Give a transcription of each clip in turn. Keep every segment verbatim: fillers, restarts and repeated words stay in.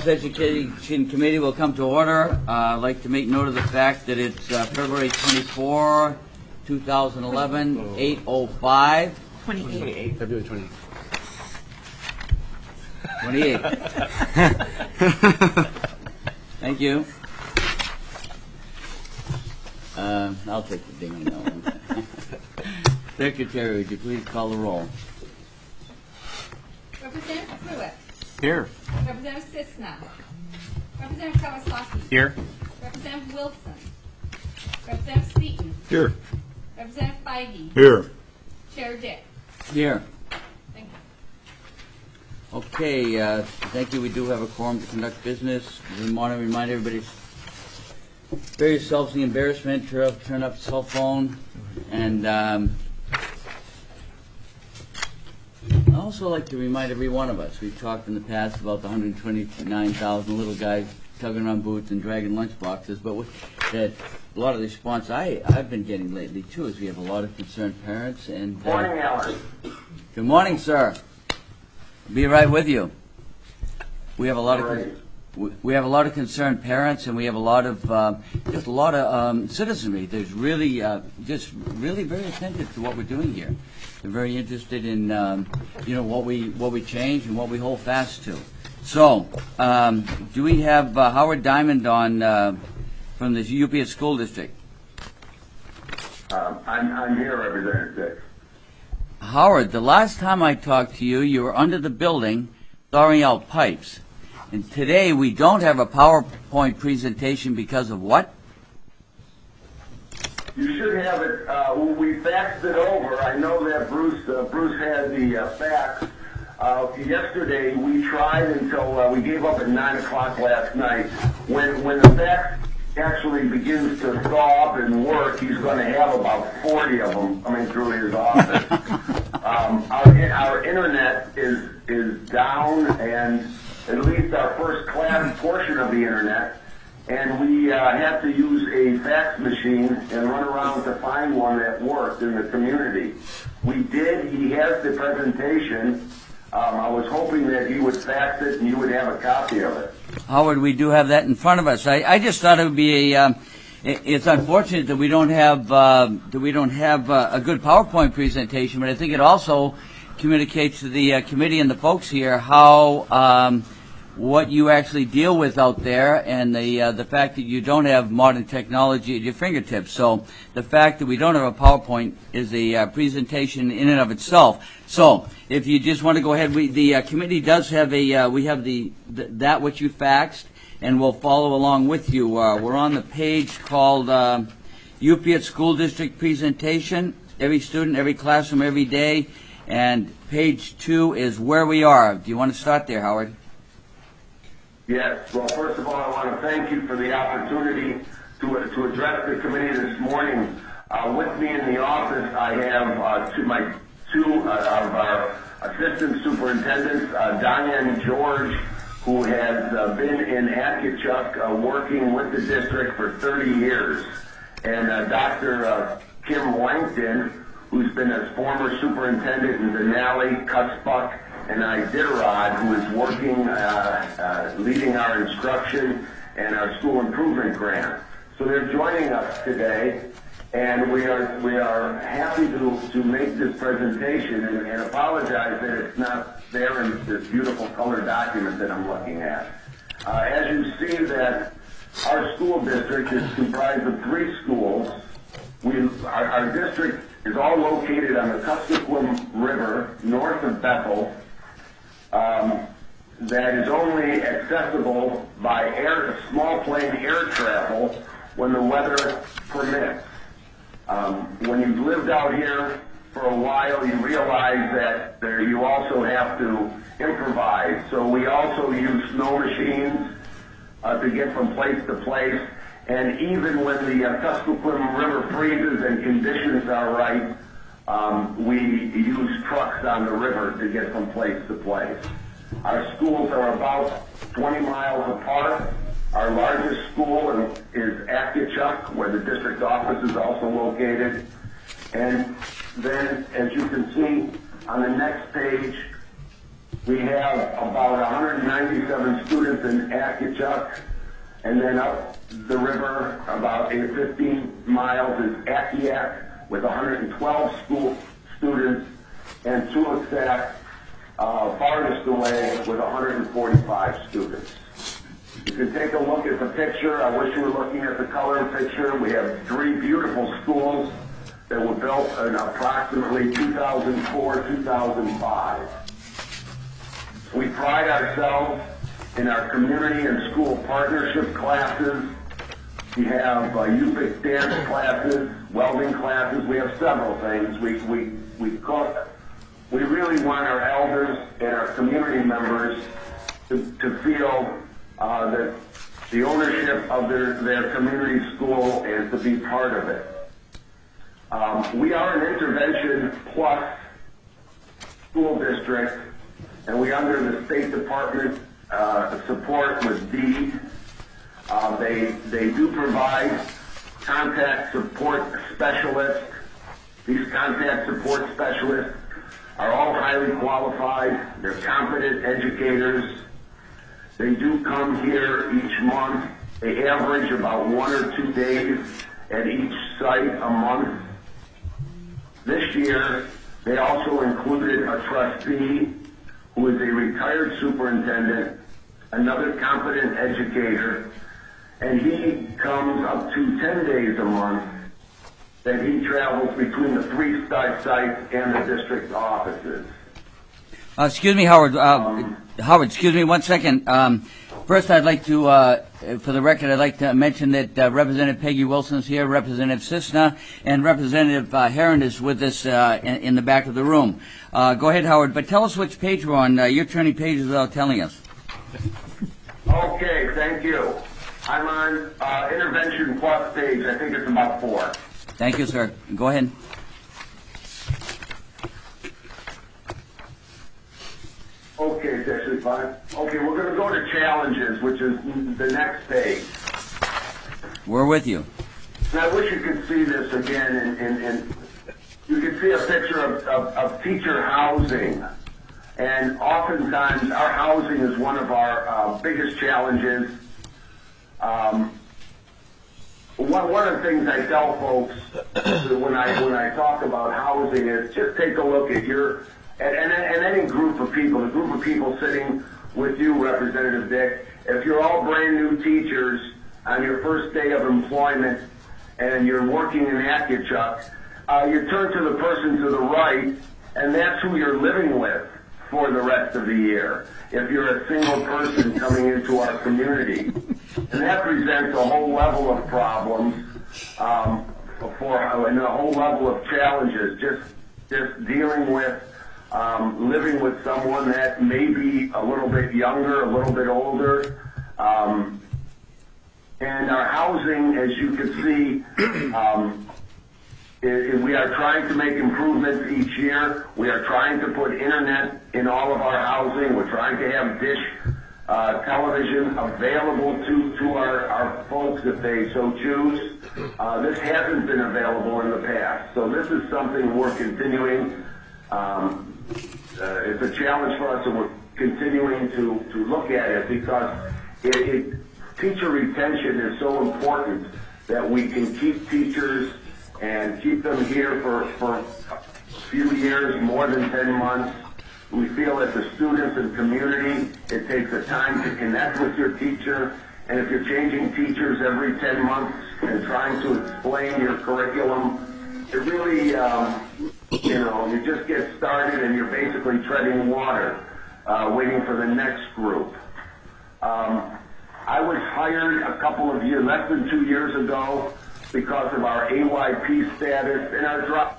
Girls Education Committee will come to order. Uh, I'd like to make note of the fact that it's uh, February twenty-fourth, two thousand eleven, eight oh five. twenty-eight. February twenty-eighth. twenty-eight. Thank you. Uh, I'll take the ding on that one. Secretary, would you please call the roll? Representative Pruitt. Here. Representative Sisna. Representative Kawasaki. Here. Representative Wilson. Representative Seaton. Here. Representative Feige. Here. Chair Dick. Here. Thank you. Okay, uh, thank you. We do have a quorum to conduct business. We want to remind everybody, spare yourselves the embarrassment, turn up, turn up your cell phone, and um, I also like to remind every one of us, we've talked in the past about the one hundred twenty-nine thousand little guys tugging around boots and dragging lunch boxes, but with, that a lot of the response I, I've been getting lately, too, is we have a lot of concerned parents. And uh, Morning, Alan. Good morning, sir. I'll be right with you. We have a lot of Right. we- we have a lot of concerned parents, and we have a lot of um, just a lot of um, citizenry. There's really uh, just really very attentive to what we're doing here. They're very interested in um, you know what we what we change and what we hold fast to. So, um, do we have uh, Howard Diamond on uh, from the U P S School District? Um, I'm, I'm here, Representative Dick. Howard, the last time I talked to you, you were under the building thawing out pipes. And today we don't have a PowerPoint presentation because of what? You should have it. Uh, we faxed it over. I know that Bruce uh, Bruce had the uh, fax. Uh, yesterday we tried until uh, we gave up at nine o'clock last night. When when the fax actually begins to thaw up and work, he's going to have about forty of them coming through his office. um, our our internet is is down, and at least our first class portion of the internet, and we uh, have to use a fax machine and run around to find one that worked in the community. We did. He has the presentation. Um, I was hoping that he would fax it and you would have a copy of it. Howard, we do have that in front of us. I, I just thought it would be a. Um, it, it's unfortunate that we don't have uh, that we don't have uh, a good PowerPoint presentation, but I think it also communicates to the uh, committee and the folks here how um, what you actually deal with out there, and the uh, the fact that you don't have modern technology at your fingertips. So the fact that we don't have a PowerPoint is a uh, presentation in and of itself. So if you just want to go ahead, we, the uh, committee does have a uh, we have the, the that which you faxed, and we'll follow along with you. Uh, we're on the page called uh, U P S School District Presentation. Every student, every classroom, every day, and page two is where we are. Do you want to start there, Howard? Yes. Well, first of all, I want to thank you for the opportunity to, to address the committee this morning. Uh, with me in the office, I have uh, two, my two uh, of our assistant superintendents, uh, Diane George, who has uh, been in Atchituck uh, working with the district for thirty years, and uh, Doctor Uh, Kim Langton, who's been a former superintendent in Denali, Cutsbuck, and Iditarod, who is working, uh, uh, leading our instruction and our school improvement grant. So they're joining us today, and we are we are happy to, to make this presentation and, and apologize that it's not there in this beautiful color document that I'm looking at. Uh, as you see that our school district is comprised of three schools. We, our, our district is all located on the Kuskokwim River, north of Bethel. Um, that is only accessible by air, small plane air travel when the weather permits. Um, when you've lived out here for a while, you realize that there you also have to improvise. So we also use snow machines uh, to get from place to place. And even when the uh, Kuskokwim River freezes and conditions are right, um, we use trucks on the river to get from place to place. Our schools are about twenty miles apart. Our largest school is Atchituck, where the district office is also located. And then, as you can see on the next page, We have about one hundred ninety-seven students in Accuchuck, and then up the river about fifteen miles is Akiak with one hundred twelve school students, and Tulisac, uh, farthest away with one hundred forty-five students. You can take a look at the picture. I wish you were looking at the color picture. We have three beautiful schools that were built in approximately two thousand four, two thousand five. We pride ourselves in our community and school partnership classes. We have uh, U P I C dance classes, welding classes. We have several things. We, we, we cook. We really want our elders and our community members to, to feel uh, that the ownership of their, their community school and to be part of it. Um, we are an intervention plus school district, and we under the State Department uh, support with DEED. Uh, they they do provide contact support specialists. These contact support specialists are all highly qualified. They're competent educators. They do come here each month. They average about one or two days at each site a month. This year, they also included a trustee who is a retired superintendent, another competent educator, and he comes up to ten days a month that he travels between the three site sites and the district offices. Uh, excuse me, Howard. Uh, Um, Howard, excuse me one second. Um, first, I'd like to, uh, for the record, I'd like to mention that uh, Representative Peggy Wilson's here, Representative Cisna, and Representative uh, Herron is with us uh, in, in the back of the room. Uh, go ahead, Howard, but tell us which page we're on. Uh, you're turning pages without telling us. Okay, thank you. I'm on uh, Intervention Plus page. I think it's about four. Thank you, sir. Go ahead. Okay, it's actually fine. Okay, we're going to go to challenges, which is the next page. We're with you. And I wish you could see this again, and, and, and you can see a picture of, of, of teacher housing. And oftentimes, our housing is one of our uh, biggest challenges. Um, one, one of the things I tell folks when I when I talk about housing is just take a look at your and, and, and any group of people, the group of people sitting with you, Representative Dick. If you're all brand new teachers on your first day of employment and you're working in Accuchuck, uh, you turn to the person to the right, and that's who you're living with for the rest of the year, if you're a single person coming into our community. And that presents a whole level of problems, um, for, and a whole level of challenges, just, just dealing with, um, living with someone that may be a little bit younger, a little bit older. Um, and our housing, as you can see, um, it, it, we are trying to make improvements each year. We are trying to put internet in all of our housing. We're trying to have dish uh, television available to, to our, our folks if they so choose. Uh, this hasn't been available in the past. So this is something we're continuing. Um, uh, it's a challenge for us, and we're continuing to, to look at it because it, it, teacher retention is so important that we can keep teachers and keep them here for, for a few years, more than ten months. We feel that the students and community, it takes a time to connect with your teacher, and if you're changing teachers every ten months and trying to explain your curriculum, it really, um, you know, you just get started and you're basically treading water, uh, waiting for the next group. Um, I was hired a couple of years, less than two years ago, because of our A Y P status and our drop.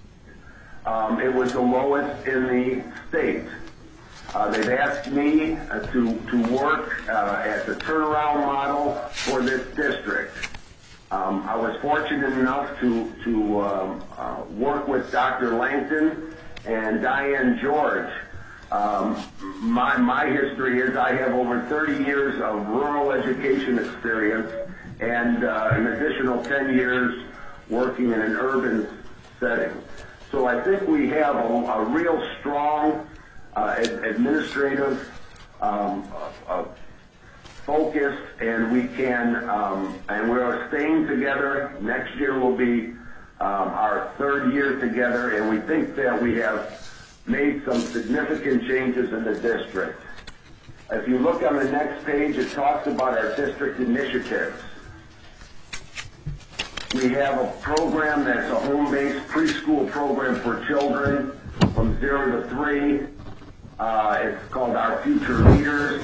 Um, it was the lowest in the state. Uh, they've asked me uh, to, to work uh, as a turnaround model for this district. Um, I was fortunate enough to, to um, uh, work with Doctor Langton and Diane George. Um, my, my history is I have over thirty years of rural education experience and uh, an additional ten years working in an urban setting. So I think we have a, a real strong uh, ad- administrative um, uh, uh, focused, and we can, um, and we're staying together. Next year will be um, our third year together, and we think that we have made some significant changes in the district. If you look on the next page, it talks about our district initiatives. We have a program that's a home-based preschool program for children from zero to three. Uh, it's called Our Future Leaders.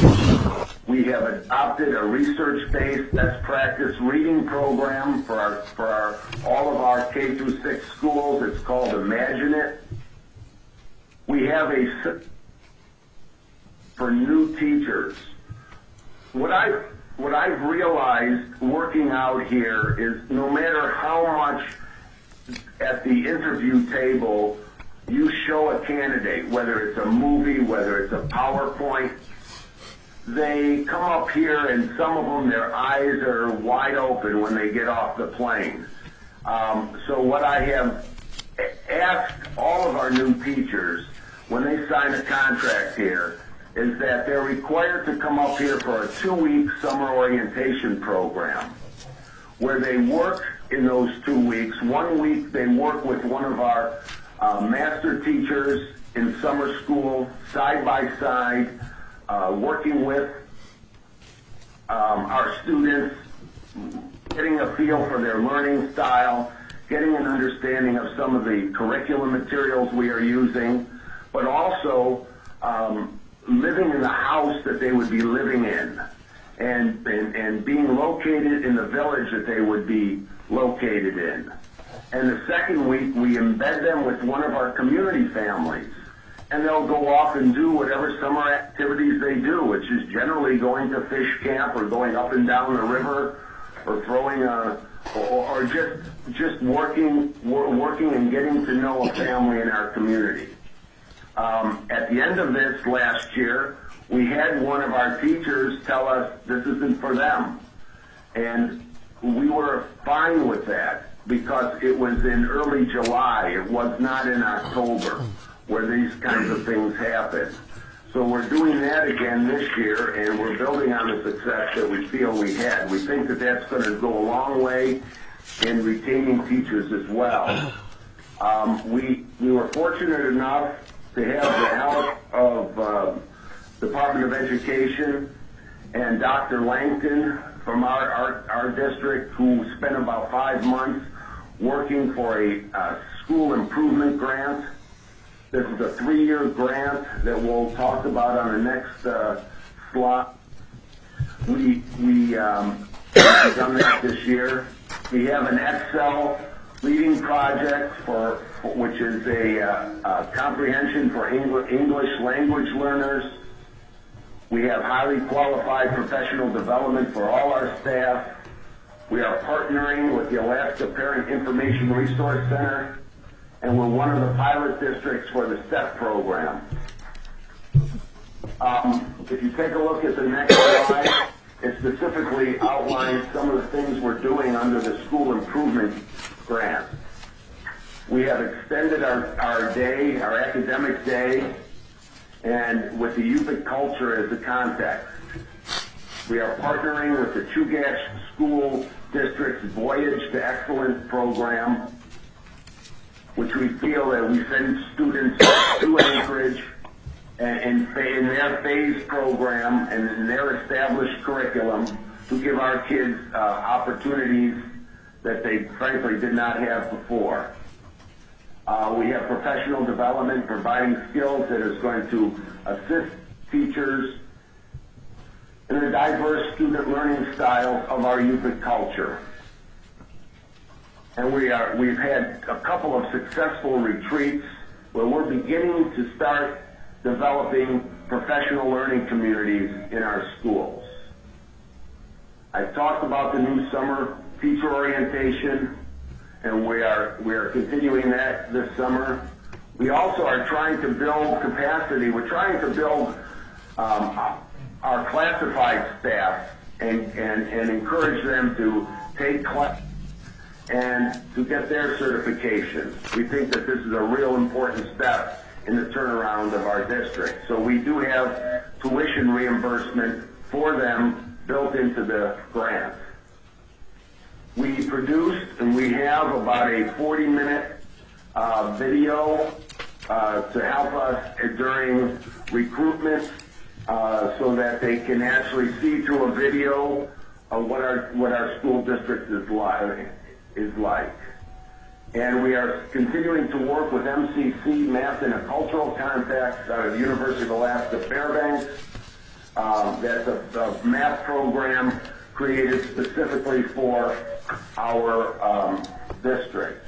We have adopted a research-based best practice reading program for our for our all of our K through six schools. It's called Imagine It. We have a for new teachers. What I what I've realized working out here is no matter how much at the interview table you show a candidate, whether it's a movie, whether it's a PowerPoint, they come up here and some of them, their eyes are wide open when they get off the plane. Um, so what I have asked all of our new teachers when they sign a contract here is that they're required to come up here for a two-week summer orientation program where they work in those two weeks. One week they work with one of our uh, master teachers in summer school, side by side, uh, working with um, our students, getting a feel for their learning style, getting an understanding of some of the curriculum materials we are using, but also um, living in the house that they would be living in and, and, and being located in the village that they would be located in. And the second week, we embed them with one of our community families, and they'll go off and do whatever summer activities they do, which is generally going to fish camp or going up and down the river or throwing a, or, or just, just working, working and getting to know a family in our community. Um, at the end of this last year, we had one of our teachers tell us this isn't for them. And we were fine with that because it was in early July. It was not in October where these kinds of things happen. So we're doing that again this year, and we're building on the success that we feel we had. We think that that's going to go a long way in retaining teachers as well. Um, we, we were fortunate enough to have the help of uh, Department of Education and Doctor Langton from our, our, our district, who spent about five months working for a uh, school improvement grant. This is a three-year grant that we'll talk about on the next uh, slide. We, we um, have done that this year. We have an Excel leading project for, for which is a, uh, a comprehension for English, English language learners. We have highly qualified professional development for all our staff. We are partnering with the Alaska Parent Information Resource Center, and we're one of the pilot districts for the STEP program. Um, if you take a look at the next slide, it specifically outlines some of the things we're doing under the school improvement grant. We have extended our, our day, our academic day, and with the Yupik culture as the context. We are partnering with the Chugach School District's Voyage to Excellence program, which we feel that we send students to Anchorage and in their phase program and in their established curriculum to give our kids uh, opportunities that they frankly did not have before. Uh, we have professional development, providing skills that is going to assist teachers in the diverse student learning styles of our Yupik culture. And we are, we've had a couple of successful retreats where we're beginning to start developing professional learning communities in our schools. I've talked about the new summer teacher orientation, and we are, we are continuing that this summer. We also are trying to build capacity. We're trying to build um, our classified staff and, and, and encourage them to take classes and to get their certification. We think that this is a real important step in the turnaround of our district. So we do have tuition reimbursement for them built into the grant. We produced and we have about a forty minute uh, video uh, to help us during recruitment uh, so that they can actually see through a video of what our what our school district is like. Is like. And we are continuing to work with M C C, Math and Cultural Contacts out of the University of Alaska Fairbanks. Um, that's a, a math program created specifically for our um, district.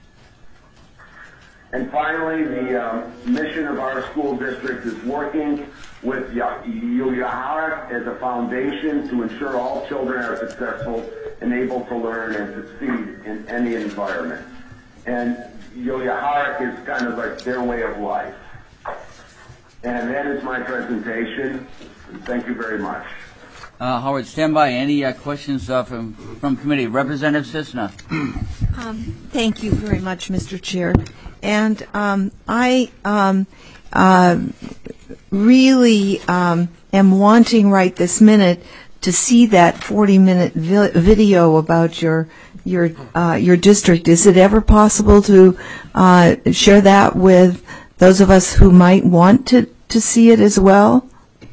And finally, the um, mission of our school district is working with Yoyaharak as a foundation to ensure all children are successful and able to learn and succeed in any environment. And Yoyaharak is kind of like their way of life. And that is my presentation. Thank you very much. Uh, Howard, stand by. Any uh, questions uh, from from committee? Representative Cisna. Um, thank you very much, Mister Chair. And um, I um, uh, really um, am wanting right this minute to see that forty minute vi- video about your your uh, your district. Is it ever possible to uh, share that with those of us who might want to, to see it as well?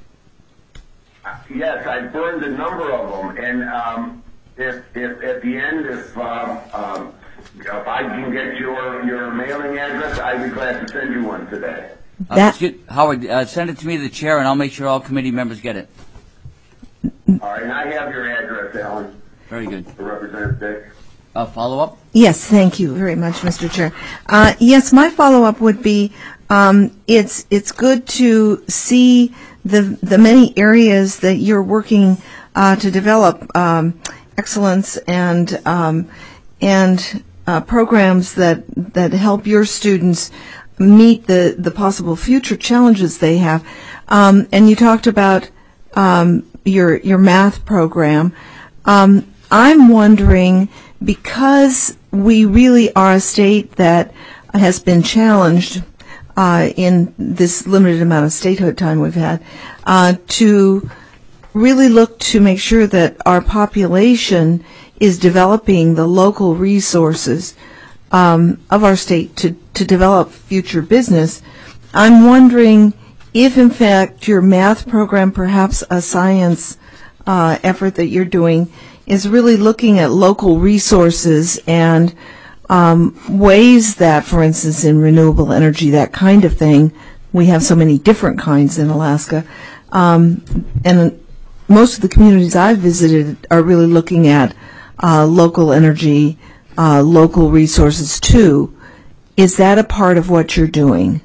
Yes, I burned a number of them, and um, if, if at the end, if um, um, if I can get your your mailing address, I'd be glad to send you one today. Uh, That- excuse- Howard, uh, send it to me, the chair, and I'll make sure all committee members get it. All right, and I have your address, Alan, Very good. for Representative Dick. Uh, follow up. Yes, thank you very much, Mister Chair. Uh, yes, my follow-up would be, um, it's it's good to see the the many areas that you're working uh, to develop um, excellence and um, and uh, programs that that help your students meet the the possible future challenges they have. Um, and you talked about um, your your math program. Um, I'm wondering, because we really are a state that has been challenged uh, in this limited amount of statehood time we've had, uh, to really look to make sure that our population is developing the local resources um, of our state to, to develop future business. I'm wondering if, in fact, your math program, perhaps a science uh, effort that you're doing, is really looking at local resources and um, ways that, for instance, in renewable energy, that kind of thing, we have so many different kinds in Alaska. Um, and most of the communities I've visited are really looking at uh, local energy, uh, local resources too. Is that a part of what you're doing?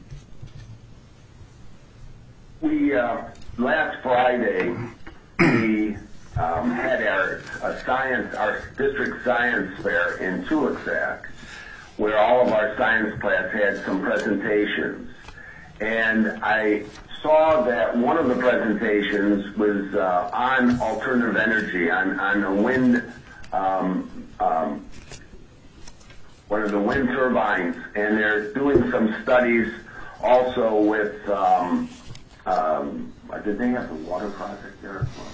We, uh, last Friday, we um, had our a science, our district science fair in Tulisac, where all of our science class had some presentations. And I saw that one of the presentations was uh, on alternative energy, on, on a wind, um, um, one of the wind turbines, and they're doing some studies also with, um, um, did they have the water project there as well?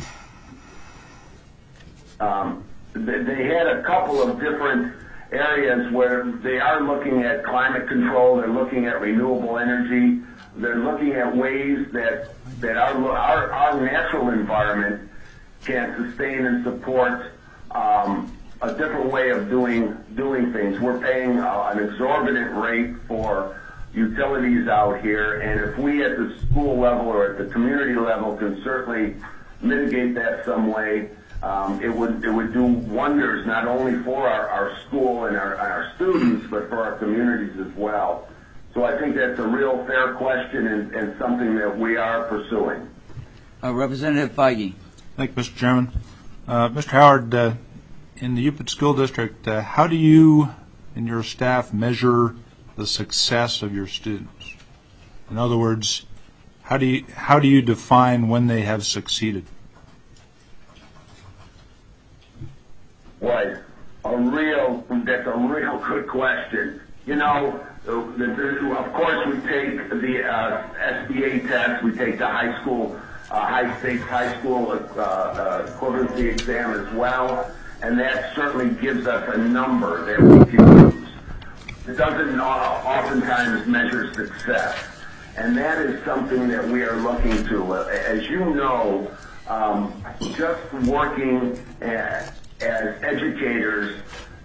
Um, they, they had a couple of different areas where they are looking at climate control, they're looking at renewable energy, they're looking at ways that, that our, our, our natural environment can sustain and support um, a different way of doing, doing things. We're paying uh, an exorbitant rate for utilities out here, and if we at the school level or at the community level can certainly mitigate that some way, Um, it would it would do wonders not only for our, our school and our, our students, but for our communities as well. So I think that's a real fair question and, and something that we are pursuing. Uh, Representative Feige. Thank you, Mister Chairman. Uh, Mister Howard, uh, in the Yupik School District, uh, how do you and your staff measure the success of your students? In other words, how do you how do you define when they have succeeded? Boy, a real, that's a real good question. You know, Of course, we take the uh, S B A test. We take the high school, uh, high stakes high school uh, uh, equivalency exam as well, and that certainly gives us a number that we can use. It doesn't oftentimes measure success, and that is something that we are looking to. As you know, um, just working as, as educators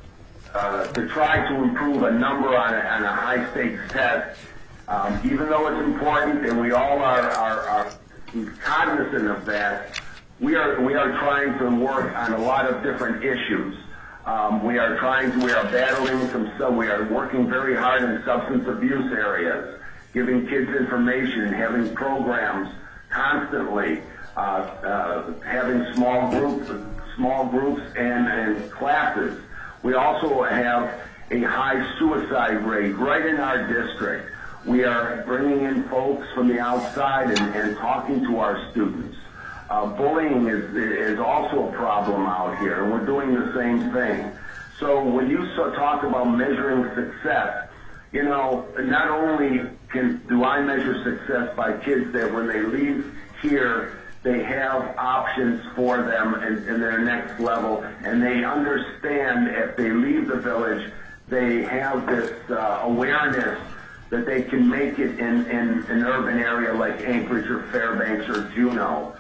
uh, to try to improve a number on a, on a high-stakes test, um, even though it's important and we all are, are, are cognizant of that, we are we are trying to work on a lot of different issues. Um, we are trying to, we are battling some, so we are working very hard in substance abuse areas, giving kids information, having programs constantly, uh, uh, having small groups, small groups and, and classes. We also have a high suicide rate right in our district. We are bringing in folks from the outside and, and talking to our students. Uh, bullying is, is also a problem out here, and we're doing the same thing. So when you so talk about measuring success, you know, not only can do I measure success by kids that when they leave here, they have options for them in, in their next level, and they understand if they leave the village, they have this uh, awareness that they can make it in, in an urban area like Anchorage or Fairbanks or Juneau.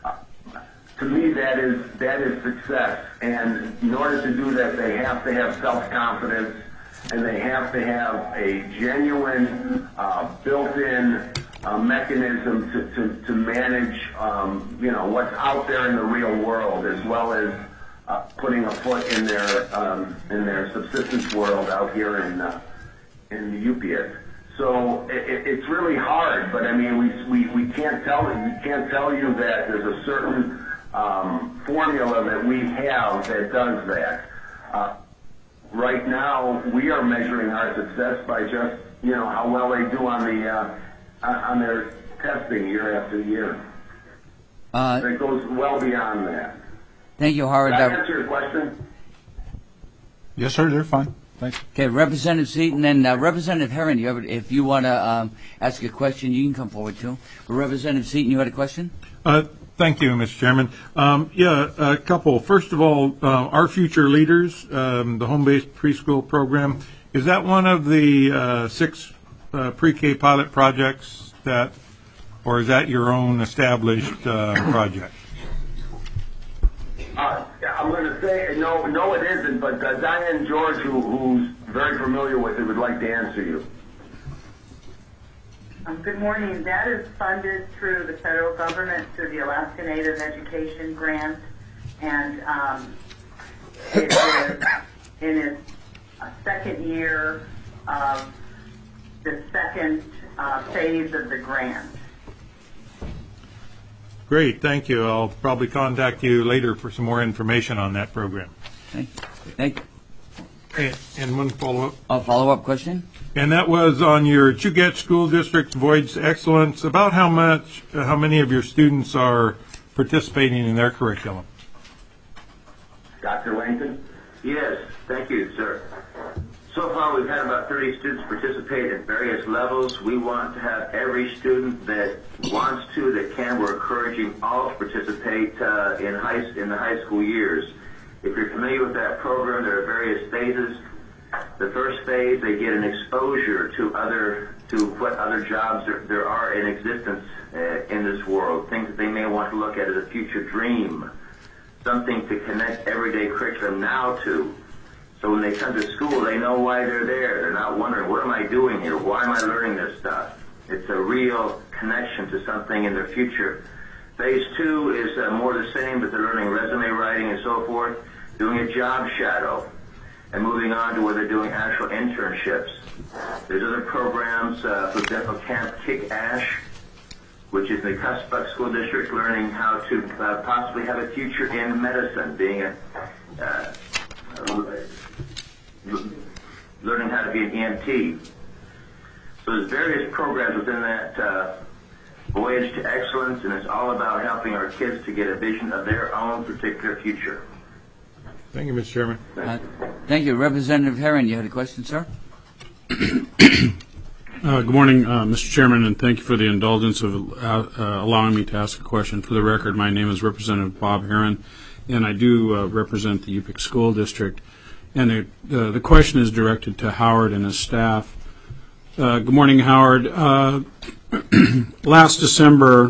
To me, that is that is success, and in order to do that, they have to have self-confidence, and they have to have a genuine, uh, built-in uh, mechanism to, to, to manage, um, you know, what's out there in the real world, as well as uh, putting a foot in their um, in their subsistence world out here in uh, in the U P S. So it, it's really hard, but I mean, we we we can't tell we can't tell you that there's a certain Um, formula that we have that does that. Uh, right now, we are measuring our success by just, you know, how well they do on the uh, on their testing year after year. Uh, it goes well beyond that. Thank you, Howard. Did I answer your question? Yes, sir. They're fine. Thanks. Okay, Representative Seaton and uh, Representative Herron, you have, if you want to um, ask a question, you can come forward too. But Representative Seaton, you had a question? Uh, Thank you, Mister Chairman. Um, yeah, a couple. First of all, uh, Our Future Leaders, um, the home-based preschool program, is that one of the uh, six uh, pre-K pilot projects that, or is that your own established uh, project? Uh, I'm going to say no, no, it isn't. But uh, Diane George, who, who's very familiar with it, would like to answer you. Um, good morning. That is funded through the federal government through the Alaska Native Education Grant, and um, it is in its uh, second year of the second uh, phase of the grant. Great, thank you. I'll probably contact you later for some more information on that program. Thank you. Thank you. And, and one follow-up. A follow-up question? And that was on your Chugach School District's Voyage to Excellence. About how much, uh, how many of your students are participating in their curriculum? Doctor Langton? Yes, thank you, sir. So far, we've had about thirty students participate at various levels. We want to have every student that wants to, that can. We're encouraging all to participate uh, in high in the high school years. If you're familiar with that program, there are various phases. The first phase, they get an exposure to other to what other jobs there, there are in existence uh, in this world, things that they may want to look at as a future dream, something to connect everyday curriculum now to. So when they come to school, they know why they're there. They're not wondering, what am I doing here? Why am I learning this stuff? It's a real connection to something in their future. Phase two is uh, more the same, but they're learning resume writing and so forth, doing a job shadow, and moving on to where they're doing actual internships. There's other programs, uh, for example, Camp Kick Ash, which is the Cuspbuck School District, learning how to uh, possibly have a future in medicine, being a, uh, learning how to be an E M T. So there's various programs within that uh, Voyage to Excellence, and it's all about helping our kids to get a vision of their own particular future. Thank you, Mister Chairman. Uh, thank you. Representative Herron, you had a question, sir? Uh, good morning, uh, Mister Chairman, and thank you for the indulgence of uh, uh, allowing me to ask a question. For the record, my name is Representative Bob Heron, and I do uh, represent the U P I C School District. And it, uh, the question is directed to Howard and his staff. Uh, good morning, Howard. Uh, last December,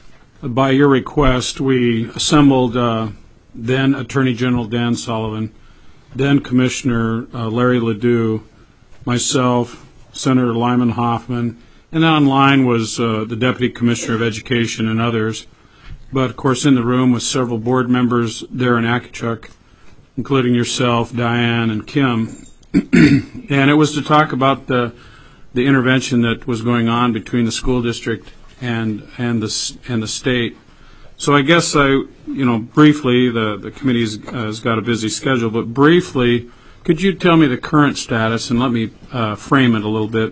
by your request, we assembled uh, then Attorney General Dan Sullivan, then Commissioner uh, Larry Ledoux, myself, Senator Lyman Hoffman, and then online was uh, the Deputy Commissioner of Education and others. But, of course, in the room was several board members there in Akachuk, including yourself, Diane, and Kim. And it was to talk about the the intervention that was going on between the school district and and the and the state. So I guess I, you know, briefly, the the committee uh, has got a busy schedule, but briefly, could you tell me the current status and let me uh, frame it a little bit?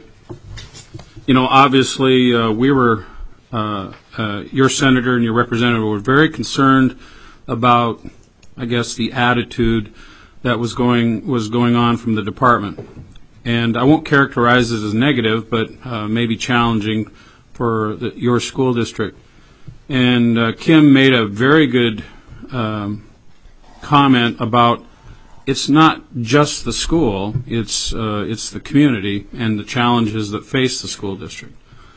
You know, obviously, uh, we were, uh, uh, your senator and your representative were very concerned about, I guess, the attitude that was going was going on from the department. And I won't characterize it as negative, but uh, maybe challenging for the, your school district. And uh, Kim made a very good um, comment about it's not just the school, it's uh, it's the community and the challenges that face the school district.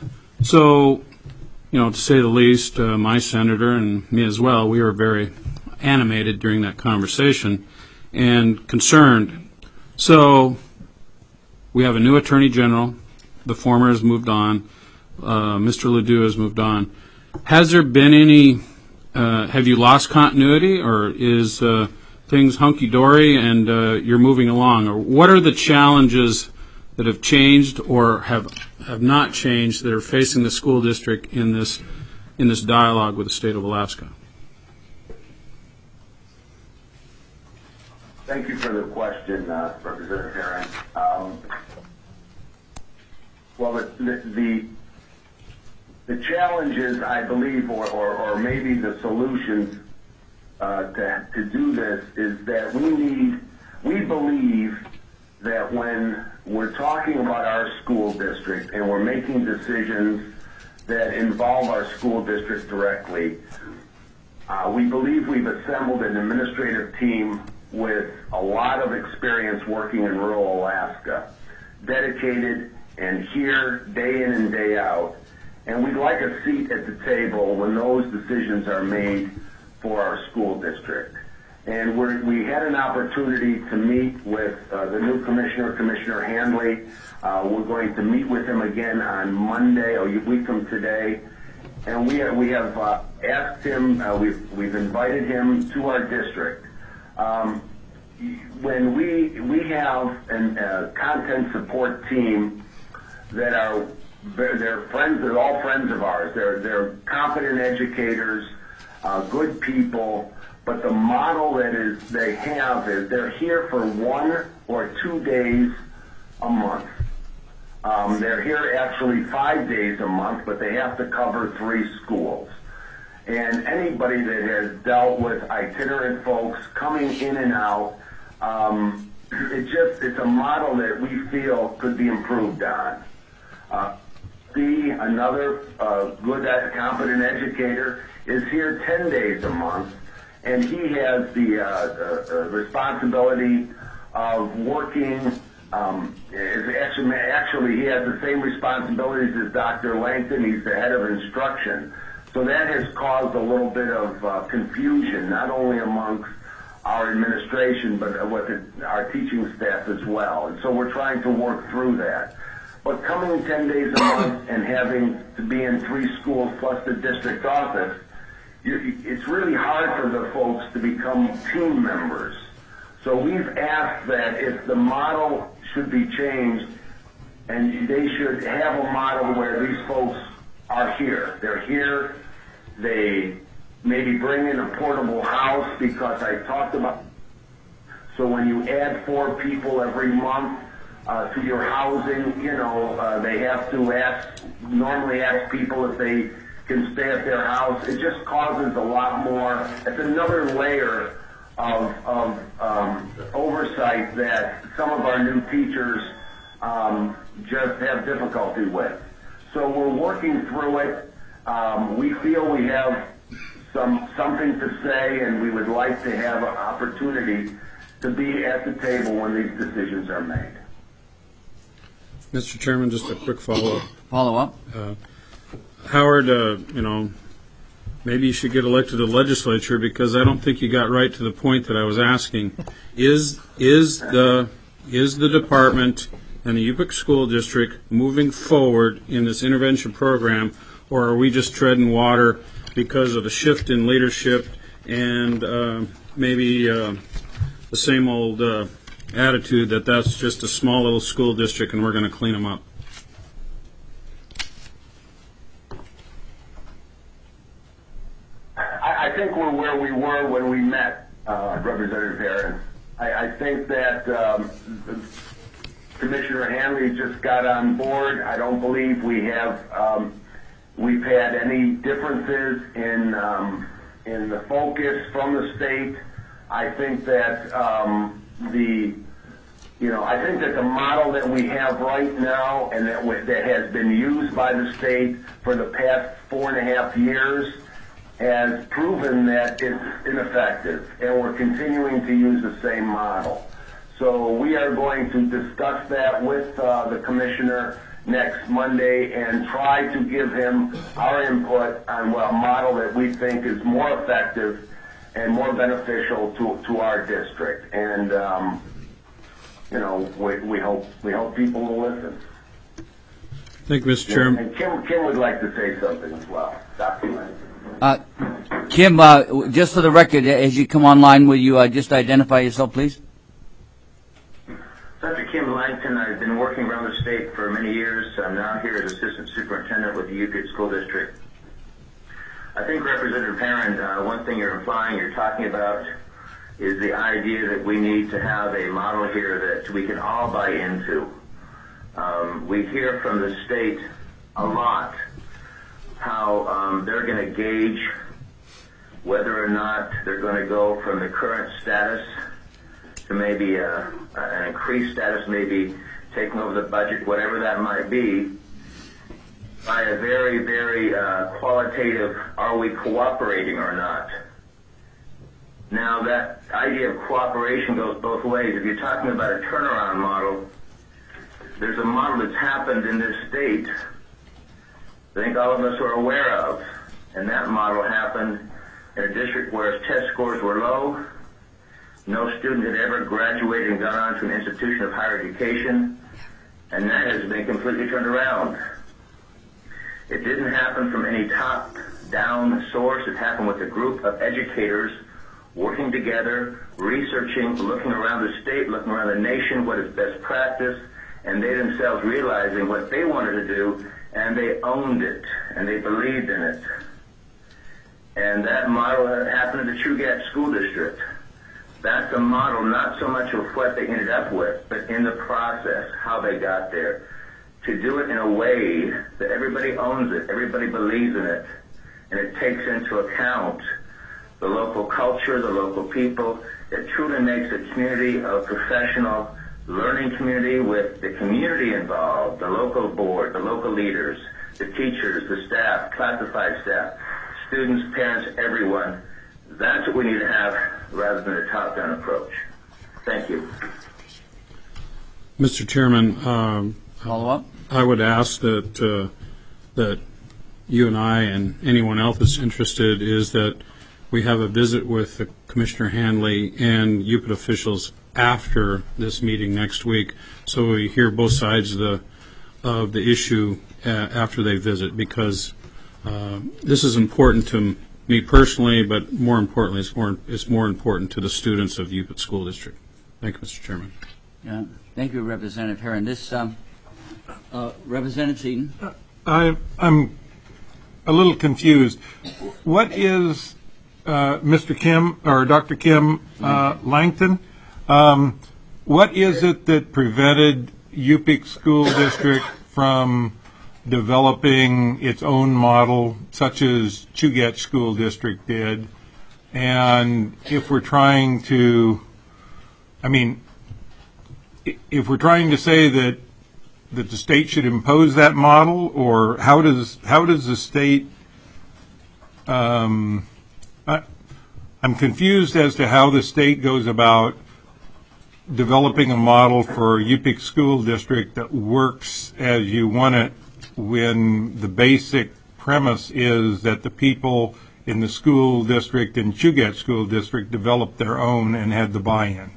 So, you know, to say the least, uh, my senator and me as well, we were very animated during that conversation and concerned. So we have a new Attorney General. The former has moved on. Uh, Mister Ledoux has moved on. Has there been any, uh, have you lost continuity, or is uh, things hunky-dory and uh, you're moving along? Or what are the challenges that have changed or have have not changed that are facing the school district in this in this dialogue with the state of Alaska? Thank you for the question, uh, Representative Heron. Um, well, the, the, the The challenges, I believe, or, or, or maybe the solutions uh, to, to do this is that we need, we believe that when we're talking about our school district and we're making decisions that involve our school district directly, uh, we believe we've assembled an administrative team with a lot of experience working in rural Alaska, dedicated and here day in and day out. And we'd like a seat at the table when those decisions are made for our school district. And we're, we had an opportunity to meet with uh, the new commissioner, Commissioner Handley. Uh, we're going to meet with him again on Monday, a week from today. And we have, we have uh, asked him, uh, we've, we've invited him to our district. Um, when we, we have a uh, content support team that are They're, they're friends. They're all friends of ours. They're they're competent educators, uh, good people. But the model that is they have is they're here for one or two days a month. Um, they're here actually five days a month, but they have to cover three schools. And anybody that has dealt with itinerant folks coming in and out, um, it just it's a model that we feel could be improved on. Uh, B, another uh, good, competent educator, is here ten days a month, and he has the uh, uh, uh, responsibility of working. Um, is actually, actually, he has the same responsibilities as Doctor Langton. He's the head of instruction. So that has caused a little bit of uh, confusion, not only amongst our administration, but with it, our teaching staff as well. And so we're trying to work through that. But coming ten days a month and having to be in three schools plus the district office, you, it's really hard for the folks to become team members. So we've asked that if the model should be changed, and they should have a model where these folks are here. They're here. They maybe bring in a portable house, because I talked about. So when you add four people every month, Uh, to your housing, you know, uh, they have to ask, normally ask people if they can stay at their house. It just causes a lot more. It's another layer of, of um, oversight that some of our new teachers um, just have difficulty with. So we're working through it. Um, we feel we have some something to say, and we would like to have an opportunity to be at the table when these decisions are made. Mister Chairman, just a quick follow-up. Follow up. Uh, Howard, uh, you know, maybe you should get elected to the legislature, because I don't think you got right to the point that I was asking. Is is the is the department and the Yupik School District moving forward in this intervention program, or are we just treading water because of the shift in leadership and uh, maybe uh, the same old uh, attitude that that's just a small little school district and we're going to clean them up? I, I think we're where we were when we met, uh, Representative Herron. I, I think that um, Commissioner Hanley just got on board. I don't believe we have um, we've had any differences in um, in the focus from the state. I think that um, the you know I think that the model that we have right now and that w- that has been used by the state for the past four and a half years has proven that it's ineffective, and we're continuing to use the same model. So we are going to discuss that with uh, the commissioner next Monday and try to give him our input on what a model that we think is more effective and more beneficial to to our district. And um, you know, we, we hope we hope people will listen. Thank you, Mister Chairman. And Kim Kim would like to say something as well. Doctor Lane. Uh, Kim, uh, just for the record, as you come online, will you uh, just identify yourself, please? Doctor Kim Langton, I've been working around the state for many years. I'm now here as Assistant Superintendent with the Yupik School District. I think, Representative Herron, uh, one thing you're implying, you're talking about, is the idea that we need to have a model here that we can all buy into. Um, we hear from the state a lot how um, they're going to gauge whether or not they're going to go from the current status to maybe a, an increased status, maybe taking over the budget, whatever that might be, by a very, very uh, qualitative, are we cooperating or not? Now, that idea of cooperation goes both ways. If you're talking about a turnaround model, there's a model that's happened in this state I think all of us are aware of, and that model happened in a district where test scores were low, no student had ever graduated and gone on to an institution of higher education, and that has been completely turned around. It didn't happen from any top-down source. It happened with a group of educators working together, researching, looking around the state, looking around the nation, what is best practice, and they themselves realizing what they wanted to do, and they owned it, and they believed in it. And that model happened at the True Gap School District. That's a model not so much of what they ended up with, but in the process, how they got there. To do it in a way that everybody owns it, everybody believes in it, and it takes into account the local culture, the local people. It truly makes a community of professional learning community with the community involved, the local board, the local leaders, the teachers, the staff, classified staff, students, parents, everyone. That's what we need to have rather than a top-down approach. Thank you. Mister Chairman, um, Follow up? I would ask that uh, that you and I and anyone else that's interested is that we have a visit with the Commissioner Hanley and U P I D officials after this meeting next week, so we hear both sides of the of the issue uh, after they visit, because uh, this is important to me personally, but more importantly, it's more it's more important to the students of the U P I D School District. Thank you, Mister Chairman. Yeah. Thank you, Representative Herron. This um, uh, Representative Seaton. I, I'm a little confused. What is uh, Mister Kim or Doctor Kim uh, Langton? Um, what is it that prevented Yupik School District from developing its own model, such as Chugach School District did? And if we're trying to, I mean, if we're trying to say that that the state should impose that model, or how does how does the state? Um, I, I'm confused as to how the state goes about developing a model for a U P I C school district that works as you want it, when the basic premise is that the people in the school district and Chugach School District developed their own and had the buy-in.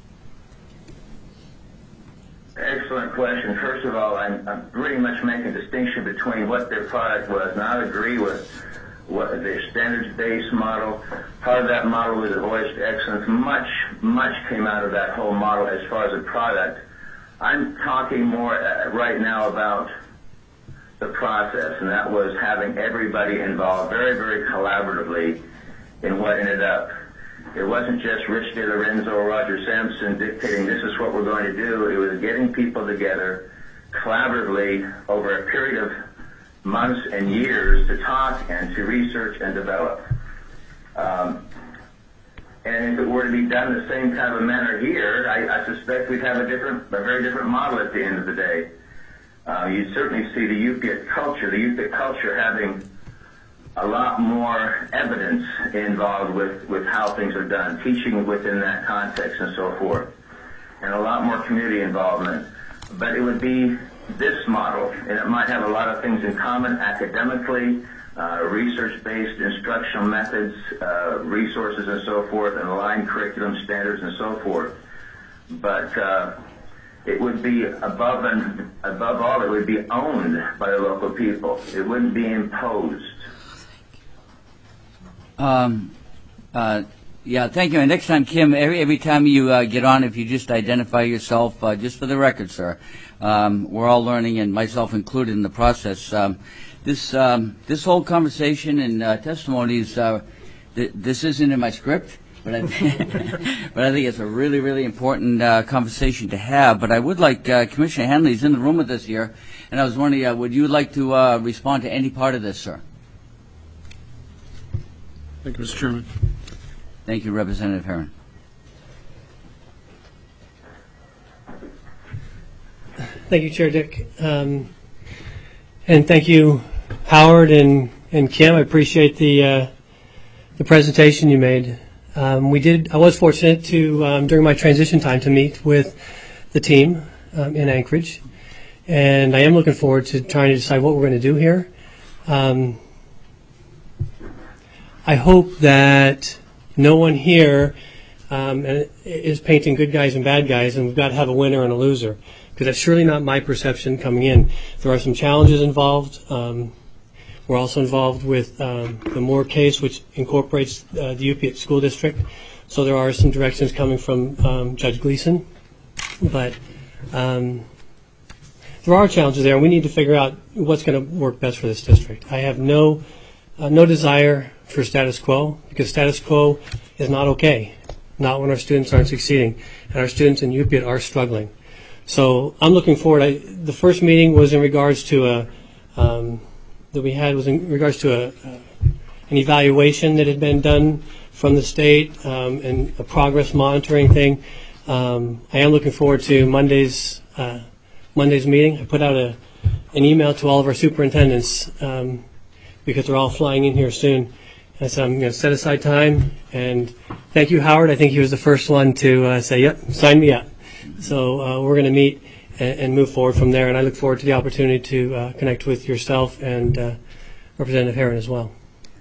Excellent question. First of all, I'm, I'm pretty much making a distinction between what their product was, and I agree with what their standards-based model. Part of that model was a voice to excellence. Much, much came out of that whole model as far as a product. I'm talking more uh, right now about the process, and that was having everybody involved very, very collaboratively in what ended up. It wasn't just Rich DeLorenzo or Roger Sampson dictating this is what we're going to do. It was getting people together collaboratively over a period of months and years to talk and to research and develop. Um, and if it were to be done in the same kind of a manner here, I, I suspect we'd have a different, a very different model at the end of the day. Uh, you'd certainly see the U P I C culture, the U P I C culture having a lot more evidence involved with, with how things are done, teaching within that context and so forth, and a lot more community involvement. But it would be this model, and it might have a lot of things in common academically, uh, research-based instructional methods, uh, resources and so forth, and aligned curriculum standards and so forth. But uh, it would be above and above all, it would be owned by the local people. It wouldn't be imposed. Um, uh, yeah, thank you. And next time, Kim, every, every time you uh, get on, if you just identify yourself, uh, just for the record, sir. Um, we're all learning, and myself included in the process. Um, this um, this whole conversation and uh, testimonies, uh, th- this isn't in my script, but I, but I think it's a really, really important uh, conversation to have. But I would like, uh, Commissioner Hanley's in the room with us here, and I was wondering, uh, would you like to uh, respond to any part of this, sir? Thank you, Mister Chairman. Thank you, Representative Herron. Thank you, Chair Dick. Um, and thank you, Howard and, and Kim. I appreciate the uh, the presentation you made. Um, we did. I was fortunate to, um, during my transition time, to meet with the team um, in Anchorage. And I am looking forward to trying to decide what we're going to do here. Um, I hope that no one here um, is painting good guys and bad guys, and we've got to have a winner and a loser, because that's surely not my perception coming in. There are some challenges involved. Um, we're also involved with um, the Moore case, which incorporates uh, the U P I C School District. So there are some directions coming from um, Judge Gleason. But um, there are challenges there, and we need to figure out what's going to work best for this district. I have no, uh, no desire for status quo, because status quo is not okay, not when our students aren't succeeding, and our students in U P I C are struggling. So I'm looking forward. I, the first meeting was in regards to a um, that we had was in regards to a, uh, an evaluation that had been done from the state um, and a progress monitoring thing. Um, I am looking forward to Monday's uh, Monday's meeting. I put out a an email to all of our superintendents um, because they're all flying in here soon. And so I'm going to set aside time, and thank you, Howard. I think he was the first one to uh, say, "Yep, sign me up." So uh, we're going to meet and, and move forward from there, and I look forward to the opportunity to uh, connect with yourself and uh, Representative Herron as well.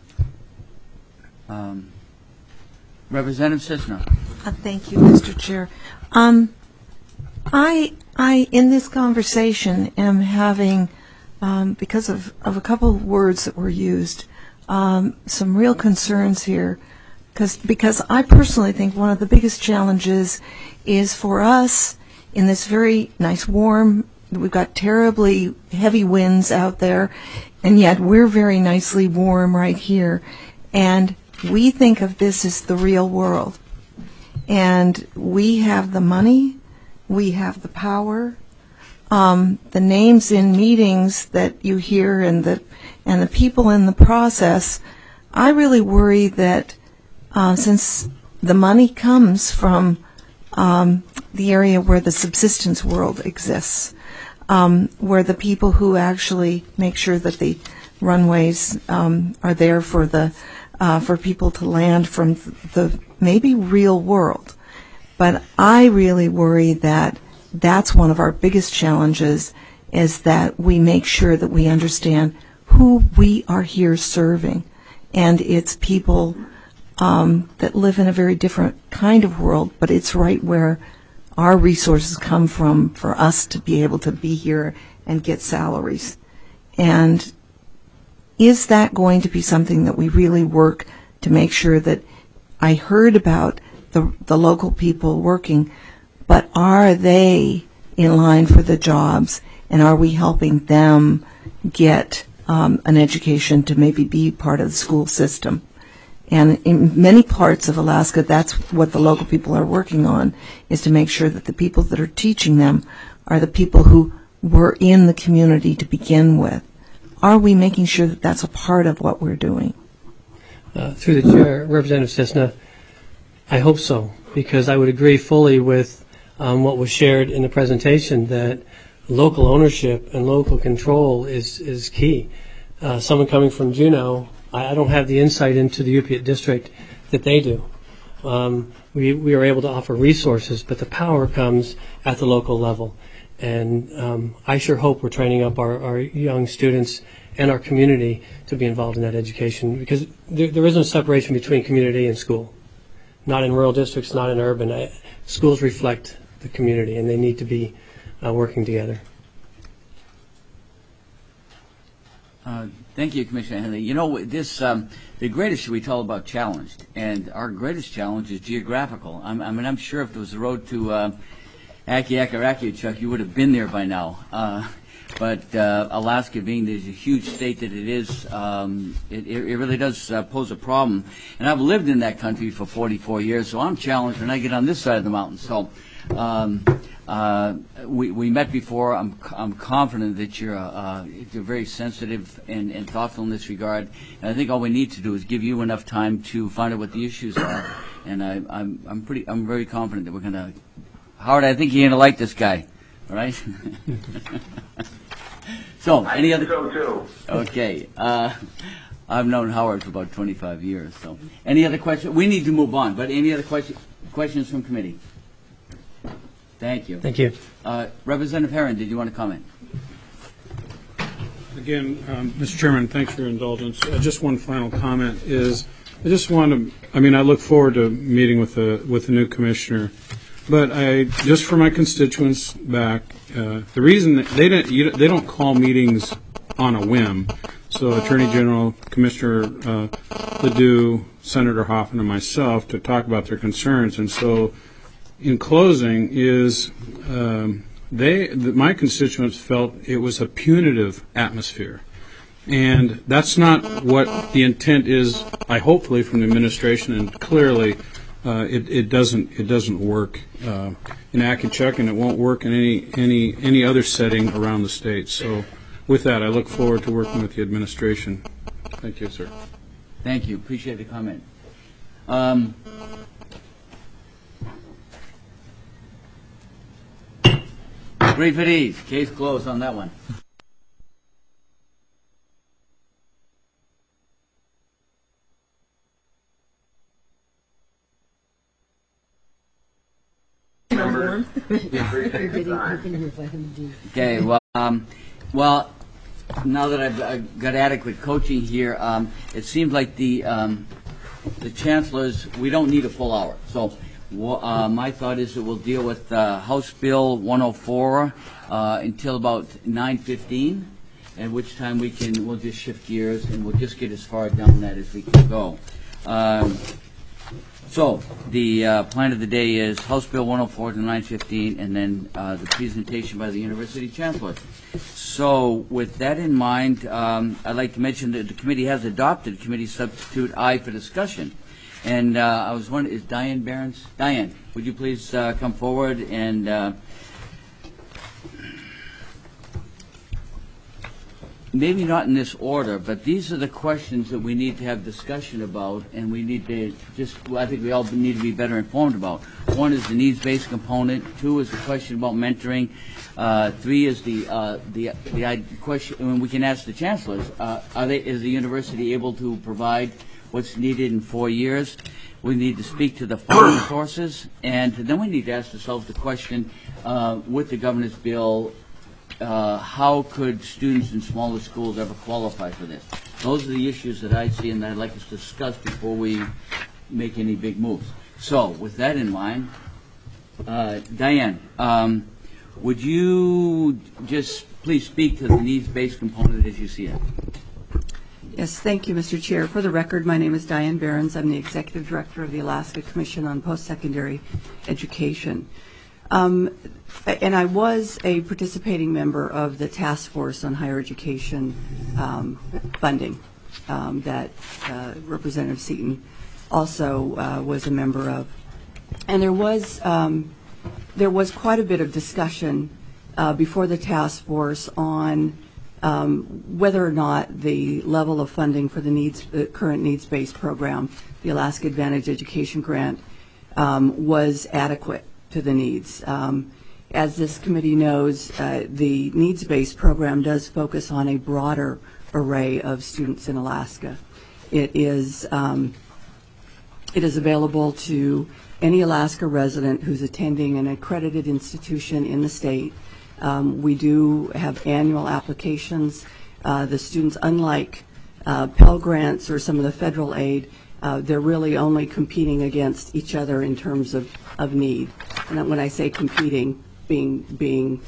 Um, Representative Sisner. Uh, thank you, Mister Chair. Um, I, I, in this conversation, am having, um, because of, of a couple of words that were used, um, some real concerns here. Because, because I personally think one of the biggest challenges is for us in this very nice warm, we've got terribly heavy winds out there, and yet we're very nicely warm right here. And we think of this as the real world. And we have the money, we have the power, um, the names in meetings that you hear and the, and the people in the process. I really worry that Uh, since the money comes from um, the area where the subsistence world exists, um, where the people who actually make sure that the runways um, are there for the uh, for people to land from the maybe real world. But I really worry that that's one of our biggest challenges, is that we make sure that we understand who we are here serving. And it's people um, that live in a very different kind of world, but it's right where our resources come from for us to be able to be here and get salaries. And is that going to be something that we really work to make sure that I heard about the, the local people working, but are they in line for the jobs, and are we helping them get um, an education to maybe be part of the school system? And in many parts of Alaska, that's what the local people are working on, is to make sure that the people that are teaching them are the people who were in the community to begin with. Are we making sure that that's a part of what we're doing? Uh, through the chair, Representative Cisna, I hope so, because I would agree fully with um, what was shared in the presentation, that local ownership and local control is, is key. Uh, someone coming from Juneau, I, I don't have the insight into the Upiat district that they do. Um, we, we are able to offer resources, but the power comes at the local level. And um, I sure hope we're training up our, our young students and our community to be involved in that education, because there, there isn't a separation between community and school. Not in rural districts, not in urban. I, schools reflect the community, and they need to be uh, working together. Uh, thank you, Commissioner Henley. You know, this um, the greatest we talk about challenged, and our greatest challenge is geographical. I'm, I mean, I'm sure if there was a road to uh, Akiak or Akiachuk, you would have been there by now. Uh, but uh, Alaska, being the huge state that it is, um, it, it really does uh, pose a problem. And I've lived in that country for forty-four years, so I'm challenged when I get on this side of the mountain. So um, uh, we, we met before. I'm, I'm confident that you're, uh, you're very sensitive and, and thoughtful in this regard. And I think all we need to do is give you enough time to find out what the issues are. And I, I'm, I'm pretty, I'm very confident that we're going to. Howard, I think you're going to like this guy, all right? So, any other? So too. Okay. Uh, I've known Howard for about twenty-five years. So, any other questions? We need to move on. But any other question, questions from committee? Thank you. Thank you. Uh, Representative Herron, did you want to comment? Again, um, Mister Chairman, thanks for your indulgence. Uh, just one final comment is, I just want to. I mean, I look forward to meeting with the with the new commissioner. But I, just for my constituents back, uh, the reason that they don't, you, they don't call meetings on a whim. So Attorney General, Commissioner uh, Ledoux, Senator Hoffman, and myself to talk about their concerns. And so, in closing, is um, they, the, my constituents felt it was a punitive atmosphere. And that's not what the intent is, I hopefully, from the administration, and clearly Uh, it, it doesn't it doesn't work uh, in Akiachuk, and it won't work in any any any other setting around the state. So, with that, I look forward to working with the administration. Thank you, sir. Thank you. Appreciate the comment. Um, brief at ease. Case closed on that one. Okay, well, um, well, now that I've uh, got adequate coaching here, um, it seems like the um, the chancellors, we don't need a full hour. So uh, my thought is that we'll deal with uh, House Bill one oh four uh, until about nine fifteen, at which time we can, we'll just shift gears and we'll just get as far down that as we can go. Um, So, the uh, plan of the day is House Bill one oh four to nine fifteen, and then uh, the presentation by the University Chancellor. So, with that in mind, um, I'd like to mention that the committee has adopted Committee Substitute I for discussion. And uh, I was wondering, is Diane Behrens? Diane, would you please uh, come forward and... Uh, maybe not in this order, but these are the questions that we need to have discussion about, and we need to just, well, I think we all need to be better informed about. One is the needs-based component. Two is the question about mentoring. Uh, three is the uh, the the I- question. And we can ask the chancellors: uh, Are they? Is the university able to provide what's needed in four years? We need to speak to the funding sources, and then we need to ask ourselves the question: uh, with the governor's bill, uh, how could students in smaller schools ever qualify for this? Those are the issues that I see, and that I'd like us to discuss before we make any big moves. So, with that in mind, uh, Diane. Um, Would you just please speak to the needs-based component as you see it? Yes, thank you, Mister Chair. For the record, my name is Diane Behrens. I'm the Executive Director of the Alaska Commission on Post-Secondary Education. Um, and I was a participating member of the Task Force on Higher Education um, Funding um, that uh, Representative Seaton also uh, was a member of. And there was... Um, There was quite a bit of discussion uh, before the task force on um, whether or not the level of funding for the needs, the current needs-based program, the Alaska Advantage Education Grant, um, was adequate to the needs. Um, as this committee knows, uh, the needs-based program does focus on a broader array of students in Alaska. It is um, it is available to any Alaska resident who's attending an accredited institution in the state. Um, we do have annual applications. Uh, the students, unlike uh, Pell Grants or some of the federal aid, uh, they're really only competing against each other in terms of, of need. And when I say competing, being being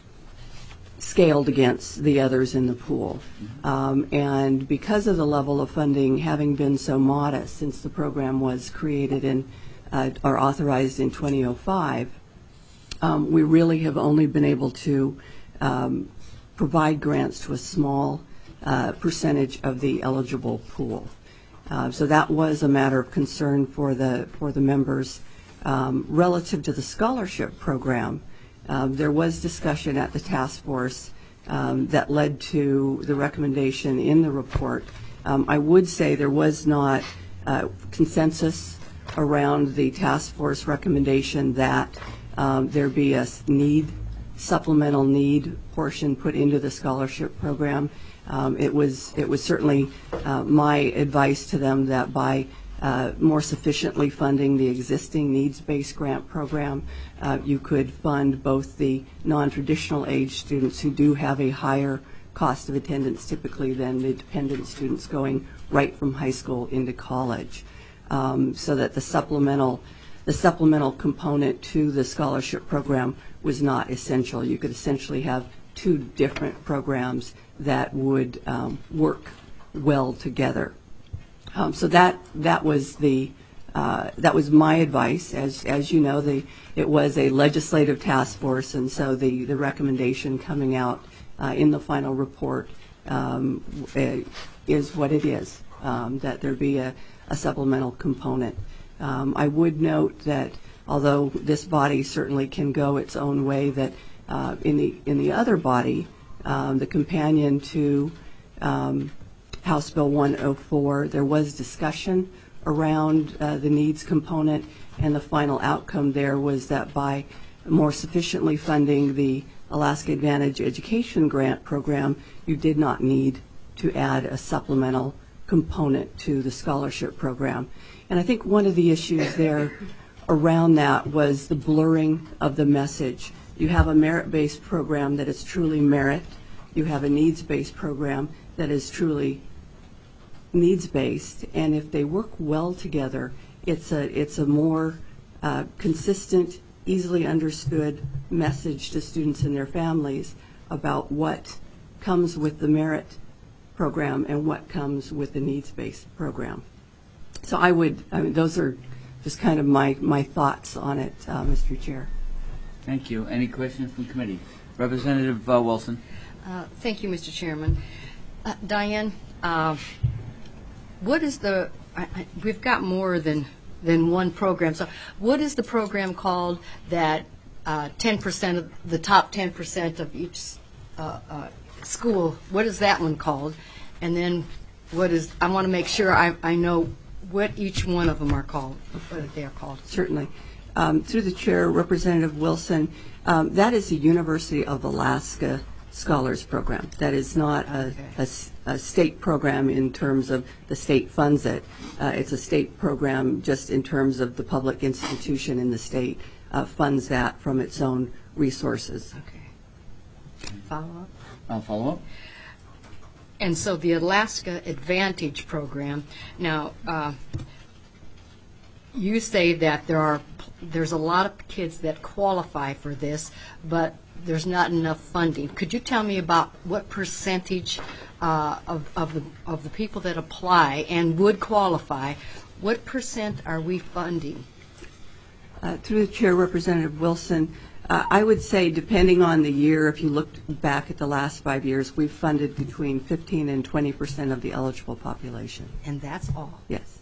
scaled against the others in the pool. Um, and because of the level of funding having been so modest since the program was created in Uh, are authorized in twenty oh five, um, we really have only been able to um, provide grants to a small uh, percentage of the eligible pool. Uh, so that was a matter of concern for the for the members. Um, relative to the scholarship program, um, there was discussion at the task force um, that led to the recommendation in the report. Um, I would say there was not uh, consensus around the task force recommendation that um, there be a need, supplemental need portion put into the scholarship program. Um, it was it was certainly uh, my advice to them that by uh, more sufficiently funding the existing needs-based grant program, uh, you could fund both the non-traditional age students who do have a higher cost of attendance typically than the dependent students going right from high school into college. Um, so that the supplemental, the supplemental component to the scholarship program was not essential. You could essentially have two different programs that would um, work well together. Um, so that that was the uh, that was my advice. As as you know, the it was a legislative task force, and so the the recommendation coming out uh, in the final report um, is what it is. Um, that there be a a supplemental component. Um, I would note that although this body certainly can go its own way, that uh, in the in the other body, um, the companion to um, House Bill one oh four, there was discussion around uh, the needs component, and the final outcome there was that by more sufficiently funding the Alaska Advantage Education Grant program, you did not need to add a supplemental component to the scholarship program. And I think one of the issues there around that was the blurring of the message. You have a merit-based program that is truly merit. You have a needs-based program that is truly needs-based. And if they work well together, it's a, it's a more uh, consistent, easily understood message to students and their families about what comes with the merit program and what comes with the needs-based program. So I would, I mean, those are just kind of my, my thoughts on it, uh, Mister Chair. Thank you. Any questions from committee? Representative uh, Wilson. Uh, thank you, Mister Chairman. Uh, Diane, uh, what is the, I, I, we've got more than, than one program, so what is the program called that uh, ten percent of the top ten percent of each uh, uh, school, what is that one called? And then what is, I want to make sure I, I know what each one of them are called, what they are called. Certainly. Um, through the chair, Representative Wilson, um, that is the University of Alaska Scholars Program. That is not a, a, a state program in terms of the state funds it. Uh, it's a state program just in terms of the public institution in the state uh, funds that from its own resources. Okay. Follow up? I'll follow up. And so the Alaska Advantage Program, now, uh, you say that there are there's a lot of kids that qualify for this, but there's not enough funding. Could you tell me about what percentage uh, of, of, the, of the people that apply and would qualify, what percent are we funding? Uh, through the chair, Representative Wilson, uh, I would say depending on the year, if you looked back at the last five years, we've funded between fifteen and twenty percent of the eligible population. And that's all? Yes.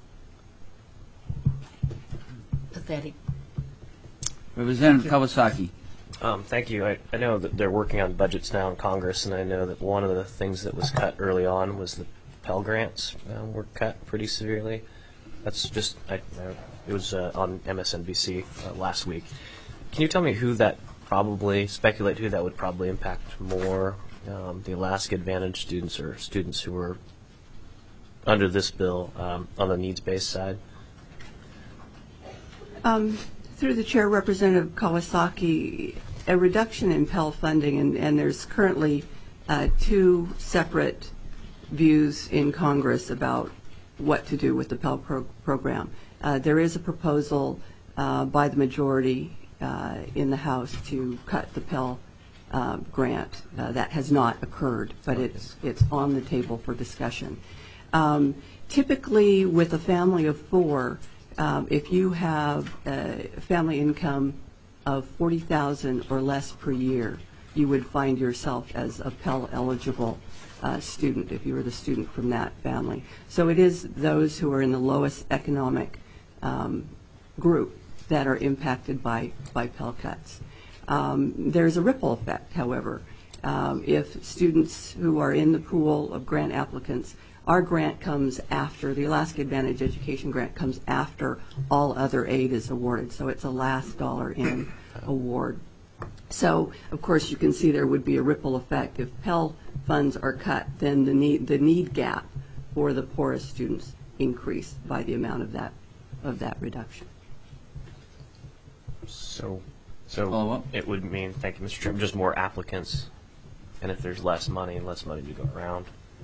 Pathetic. Representative Kawasaki. Um, thank you. I, I know that they're working on budgets now in Congress, and I know that one of the things that was cut early on was the Pell Grants uh, were cut pretty severely. That's just, I, I, it was uh, on M S N B C uh, last week. Can you tell me who that probably, speculate who that would probably impact more, um, the Alaska Advantage students or students who were under this bill um, on the needs-based side? Um, through the chair, Representative Kawasaki, a reduction in Pell funding, and, and there's currently uh, two separate views in Congress about what to do with the Pell pro program. Uh, there is a proposal uh, by the majority uh, in the House to cut the Pell uh, grant. Uh, that has not occurred, but it's, it's on the table for discussion. Um, typically, with a family of four, Um, if you have a family income of forty thousand dollars or less per year, you would find yourself as a Pell eligible uh, student if you were the student from that family. So it is those who are in the lowest economic um, group that are impacted by, by Pell cuts. Um, there's a ripple effect, however. Um, if students who are in the pool of grant applicants, our grant comes after, the Alaska Advantage Education Grant comes after all other aid is awarded. So it's a last dollar in award. So, of course, you can see there would be a ripple effect. If Pell funds are cut, then the need, the need gap for the poorest students increase by the amount of that, of that reduction. So, so it would mean, thank you, Mister Chairman, just more applicants. And if there's less money, less money to go around.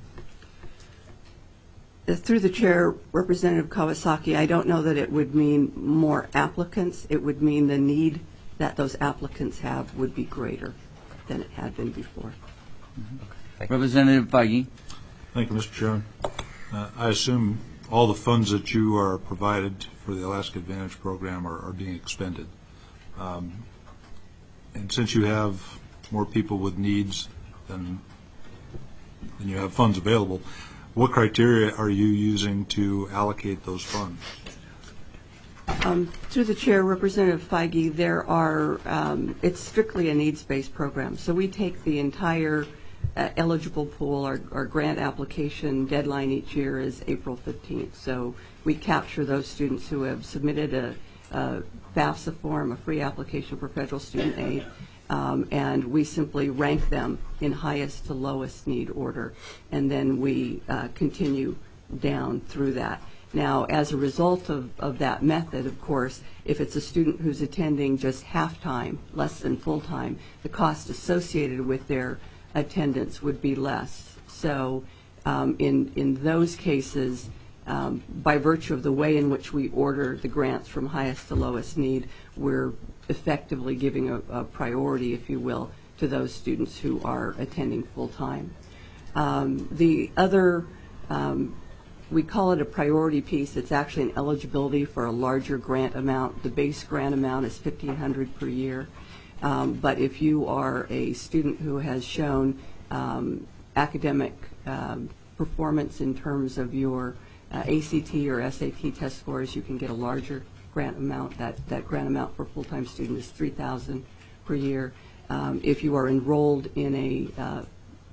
Through the chair, Representative Kawasaki, I don't know that it would mean more applicants. It would mean the need that those applicants have would be greater than it had been before. Mm-hmm. Okay. Representative Feige. Thank you, Mister Chairman. Uh, I assume all the funds that you are provided for the Alaska Advantage program are, are being expended. Um, and since you have more people with needs than, than you have funds available, what criteria are you using to allocate those funds? Um, through the chair, Representative Feige, there are, um, it's strictly a needs-based program. So we take the entire uh, eligible pool. Our, our grant application deadline each year is April fifteenth. So we capture those students who have submitted a, a FAFSA form, a free application for federal student aid. Um, and we simply rank them in highest to lowest need order, and then we uh, continue down through that. Now, as a result of, of that method, of course, if it's a student who's attending just half-time, less than full-time, the cost associated with their attendance would be less. So um, in, in those cases, um, by virtue of the way in which we order the grants from highest to lowest need, we're effectively giving a, a priority, if you will, to those students who are attending full-time. Um, the other, um, we call it a priority piece. It's actually an eligibility for a larger grant amount. The base grant amount is fifteen hundred dollars per year. Um, but if you are a student who has shown um, academic um, performance in terms of your uh, A C T or S A T test scores, you can get a larger grant amount. That, that grant amount for a full-time student is three thousand dollars per year. Um, if you are enrolled in a uh,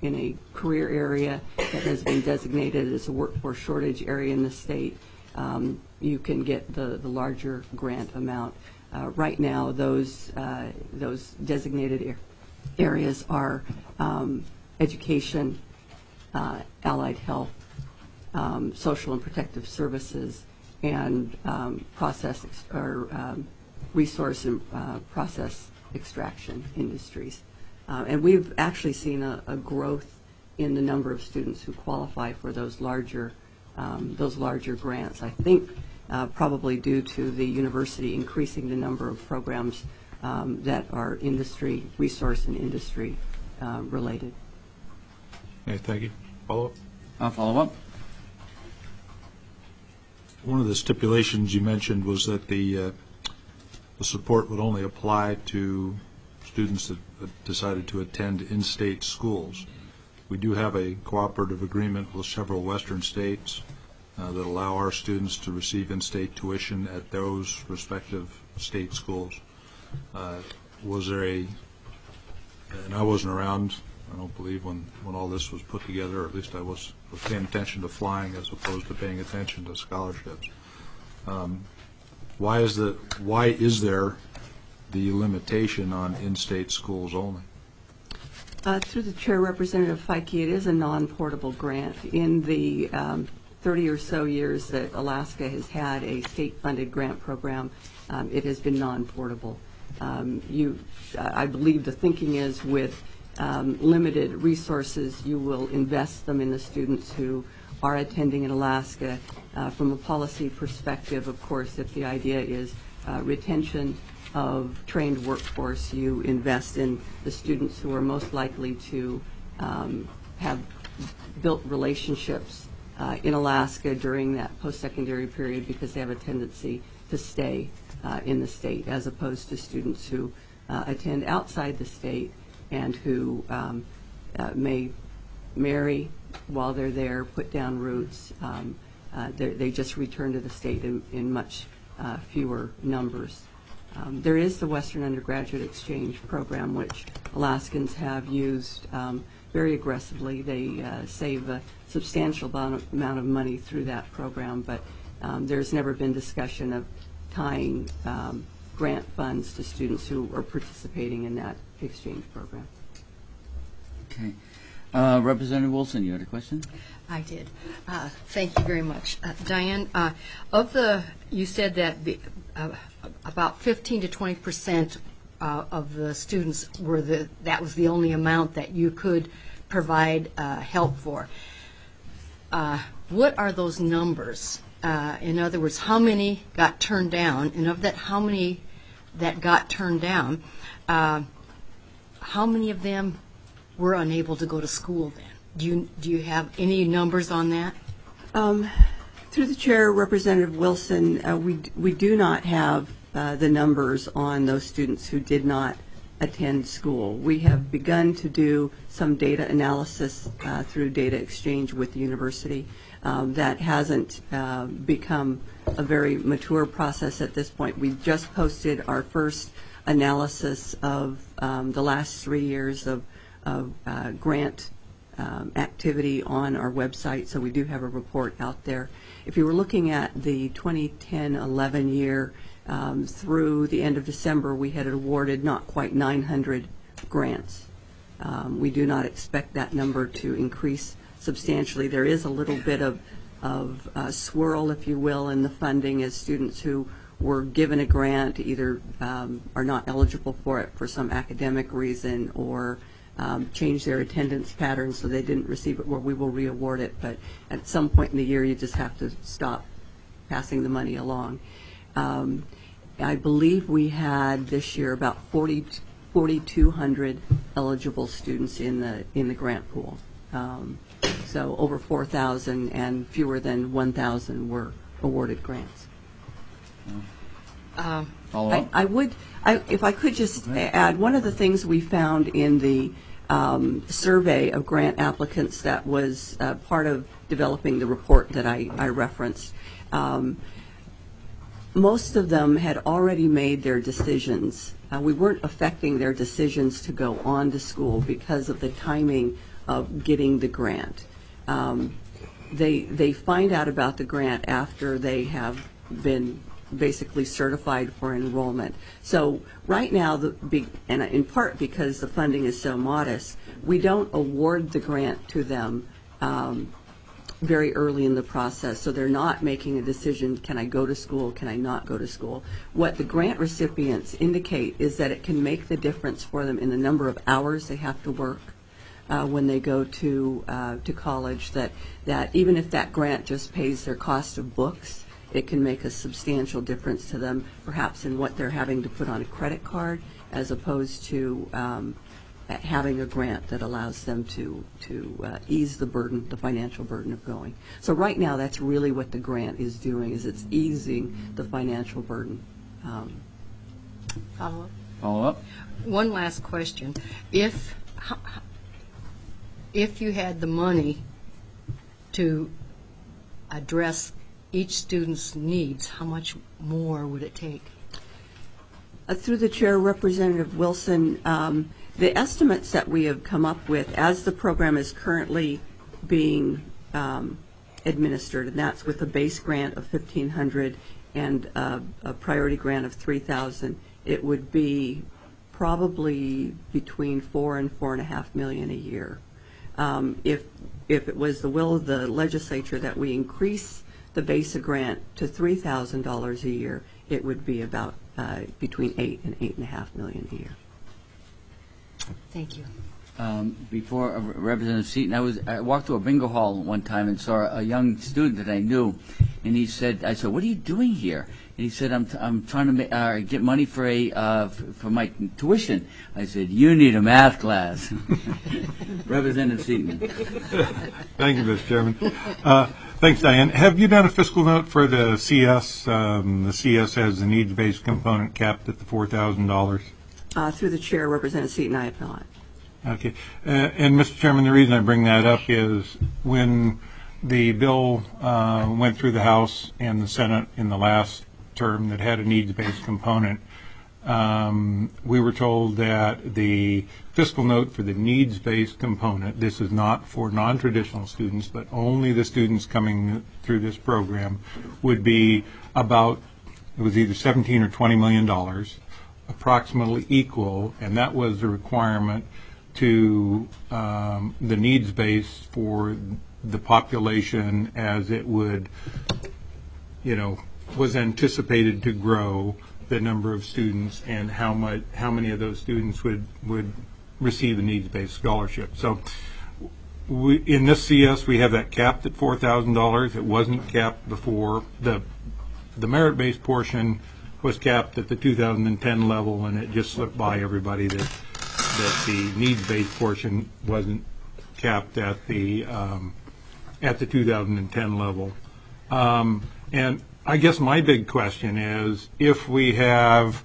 in a career area that has been designated as a workforce shortage area in the state, um, you can get the, the larger grant amount. Uh, right now, those uh, those designated er- areas are um, education, uh, allied health, um, social and protective services, and um, process ex- or um, resource and uh, process extraction industries. Uh, and we've actually seen a, a growth in the number of students who qualify for those larger um, those larger grants. I think uh, probably due to the university increasing the number of programs um, that are industry, resource and industry uh, related. Okay, thank you. Follow up? I'll follow up. One of the stipulations you mentioned was that the uh, the support would only apply to students that uh, decided to attend in-state schools. We do have a cooperative agreement with several western states uh, that allow our students to receive in-state tuition at those respective state schools. Uh, was there a, and I wasn't around, I don't believe, when, when all this was put together, or at least I was, was paying attention to flying as opposed to paying attention to scholarships. Um, why is the why is there the limitation on in-state schools only? Uh, through the chair, Representative Feike, it is a non-portable grant. In the um, thirty or so years that Alaska has had a state-funded grant program, um, it has been non-portable. Um, you, I believe the thinking is with um, limited resources, you will invest them in the students who are attending in Alaska. Uh, from a policy perspective, of course, if the idea is uh, retention of trained workforce, you invest in the students who are most likely to um, have built relationships uh, in Alaska during that post-secondary period because they have a tendency to stay uh, in the state, as opposed to students who uh, attend outside the state and who um, uh, may marry while they're there, put down roots. Um, uh, they just return to the state in, in much uh, fewer numbers. Um, there is the Western Undergraduate Exchange Program, which Alaskans have used um, very aggressively. They uh, save a substantial amount of money through that program, but um, there's never been discussion of tying um, grant funds to students who are participating in that exchange program. Okay. Uh, Representative Wilson, you had a question? I did. Uh, thank you very much. Uh, Diane, uh, of the, you said that the, uh, about fifteen to twenty percent uh, of the students were the, that was the only amount that you could provide uh, help for. Uh, what are those numbers? Uh, in other words, how many got turned down? And of that, how many that got turned down, uh, how many of them were unable to go to school then? Do you, do you have any numbers on that? Um, through the chair, Representative Wilson, uh, we, we do not have uh, the numbers on those students who did not attend school. We have begun to do some data analysis uh, through data exchange with the university. Um, that hasn't uh, become a very mature process at this point. We just posted our first analysis of um, the last three years of, of uh, grant um, activity on our website, so we do have a report out there. If you were looking at the twenty ten eleven year, um, through the end of December, we had awarded not quite nine hundred grants. Um, we do not expect that number to increase substantially. There is a little bit of, of uh, swirl, if you will, in the funding as students who were given a grant either um, are not eligible for it for some academic reason or um, change their attendance patterns so they didn't receive it, where we will re-award it. But at some point in the year, you just have to stop passing the money along. Um, I believe we had this year about forty-two hundred eligible students in the in the grant pool. Um, so over four thousand and fewer than one thousand were awarded grants. Uh, I, I would, I, if I could just add, one of the things we found in the um, survey of grant applicants that was uh, part of developing the report that I, I referenced, um, most of them had already made their decisions. Uh, we weren't affecting their decisions to go on to school because of the timing of getting the grant. Um, they they find out about the grant after they have been basically certified for enrollment. So right now, the big, and in part because the funding is so modest, we don't award the grant to them um, very early in the process. So they're not making a decision, can I go to school, can I not go to school? What the grant recipients indicate is that it can make the difference for them in the number of hours they have to work uh, when they go to uh, to college, that, that even if that grant just pays their cost of books, it can make a substantial difference to them, perhaps in what they're having to put on a credit card, as opposed to um, having a grant that allows them to to uh, ease the burden, the financial burden of going. So right now, that's really what the grant is doing, is it's easing the financial burden. Um, Follow up? Follow up? One last question. If, if you had the money to address each student's needs, how much more would it take? Uh, through the chair, Representative Wilson, um, the estimates that we have come up with as the program is currently being um, administered, and that's with a base grant of fifteen hundred dollars and uh, a priority grant of three thousand dollars, it would be probably between four and four and a half million a year. Um, if if it was the will of the legislature that we increase the base grant to three thousand dollars a year, it would be about uh, between eight and eight and a half million a year. Thank you. Um, before uh, Representative Seaton, I was I walked to a bingo hall one time and saw a young student that I knew, and he said, "I said, what are you doing here?" And he said, "I'm t- I'm trying to ma- uh, get money for a uh, f- for my tuition." I said, "You need a math class." Representative Seaton. Thank you, Mister Chairman. Uh, thanks, Diane. Have you done a fiscal note for the C S? Um, the C S has the needs-based component capped at the four thousand dollars. Uh, through the chair, Representative Seaton, I have not. Okay. Uh, and, Mister Chairman, the reason I bring that up is when the bill uh, went through the House and the Senate in the last term that had a needs-based component, um, we were told that the fiscal note for the needs-based component, this is not for non-traditional students, but only the students coming through this program, would be about, it was either seventeen or twenty million dollars, approximately equal, and that was the requirement to um, the needs base for the population as it would, you know, was anticipated to grow, the number of students and how much, how many of those students would would receive a needs-based scholarship. So, we, in this C S, we have that capped at four thousand dollars. It wasn't capped before. The the merit-based portion was capped at the two thousand ten level, and it just slipped by everybody that that the needs-based portion wasn't capped at the um, at the two thousand ten level. Um, and I guess my big question is, if we have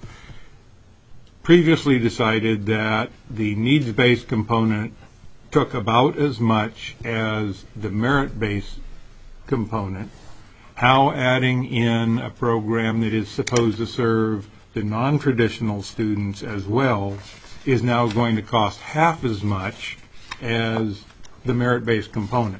previously decided that the needs-based component took about as much as the merit-based component, how adding in a program that is supposed to serve the non-traditional students as well is now going to cost half as much as the merit-based component?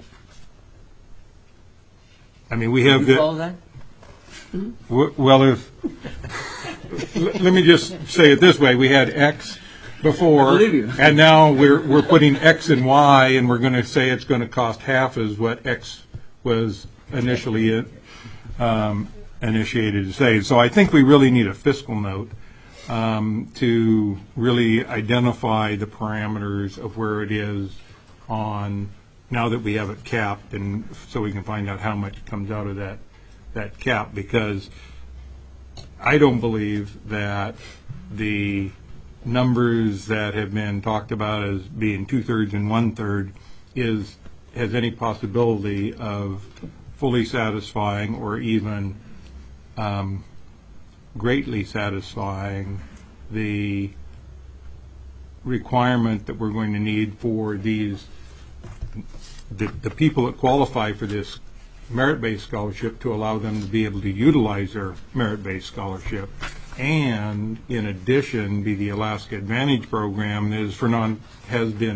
I mean, we have you the... follow that? W- well, if... l- let me just say it this way. We had X before, I believe you. and now we're we're putting X and Y, and we're going to say it's going to cost half as what X was initially um, initiated to say. So I think we really need a fiscal note um, to really identify the parameters of where it is on, now that we have it capped, and so we can find out how much comes out of that that cap, because I don't believe that the numbers that have been talked about as being two-thirds and one-third is has any possibility of fully satisfying or even um, greatly satisfying the requirement that we're going to need for these the, the people that qualify for this merit-based scholarship, to allow them to be able to utilize their merit-based scholarship, and in addition be the Alaska Advantage program that is for non has been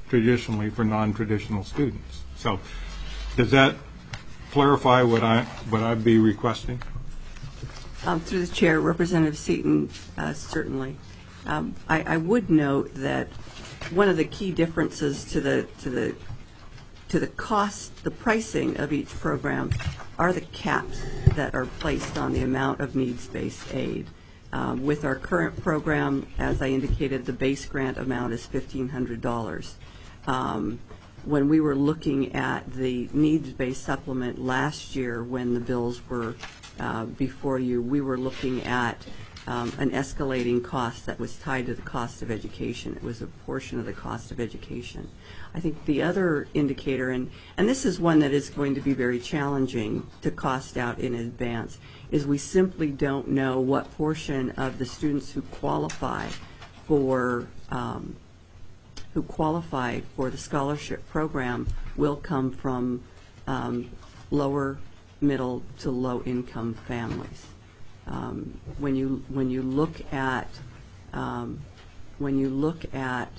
traditionally for non-traditional students. So does that clarify what I what I'd be requesting? Um, through the chair, Representative Seaton, uh, certainly. Um, I, I would note that one of the key differences to the to the to the cost, the pricing of each program, are the caps that are placed on the amount of needs-based aid. Um, with our current program, as I indicated, the base grant amount is fifteen hundred dollars. Um, when we were looking at the needs-based supplement last year, when the bills were uh, before you, we were looking at um, an escalating cost that was tied to the cost of education. It was a portion of the cost of education. I think the other indicator, and, and this is one that is going to be very challenging to cost out in advance, is we simply don't know what portion of the students who qualify for um, who qualify for the scholarship program will come from um, lower, middle to low income families. Um, when you when you look at um, when you look at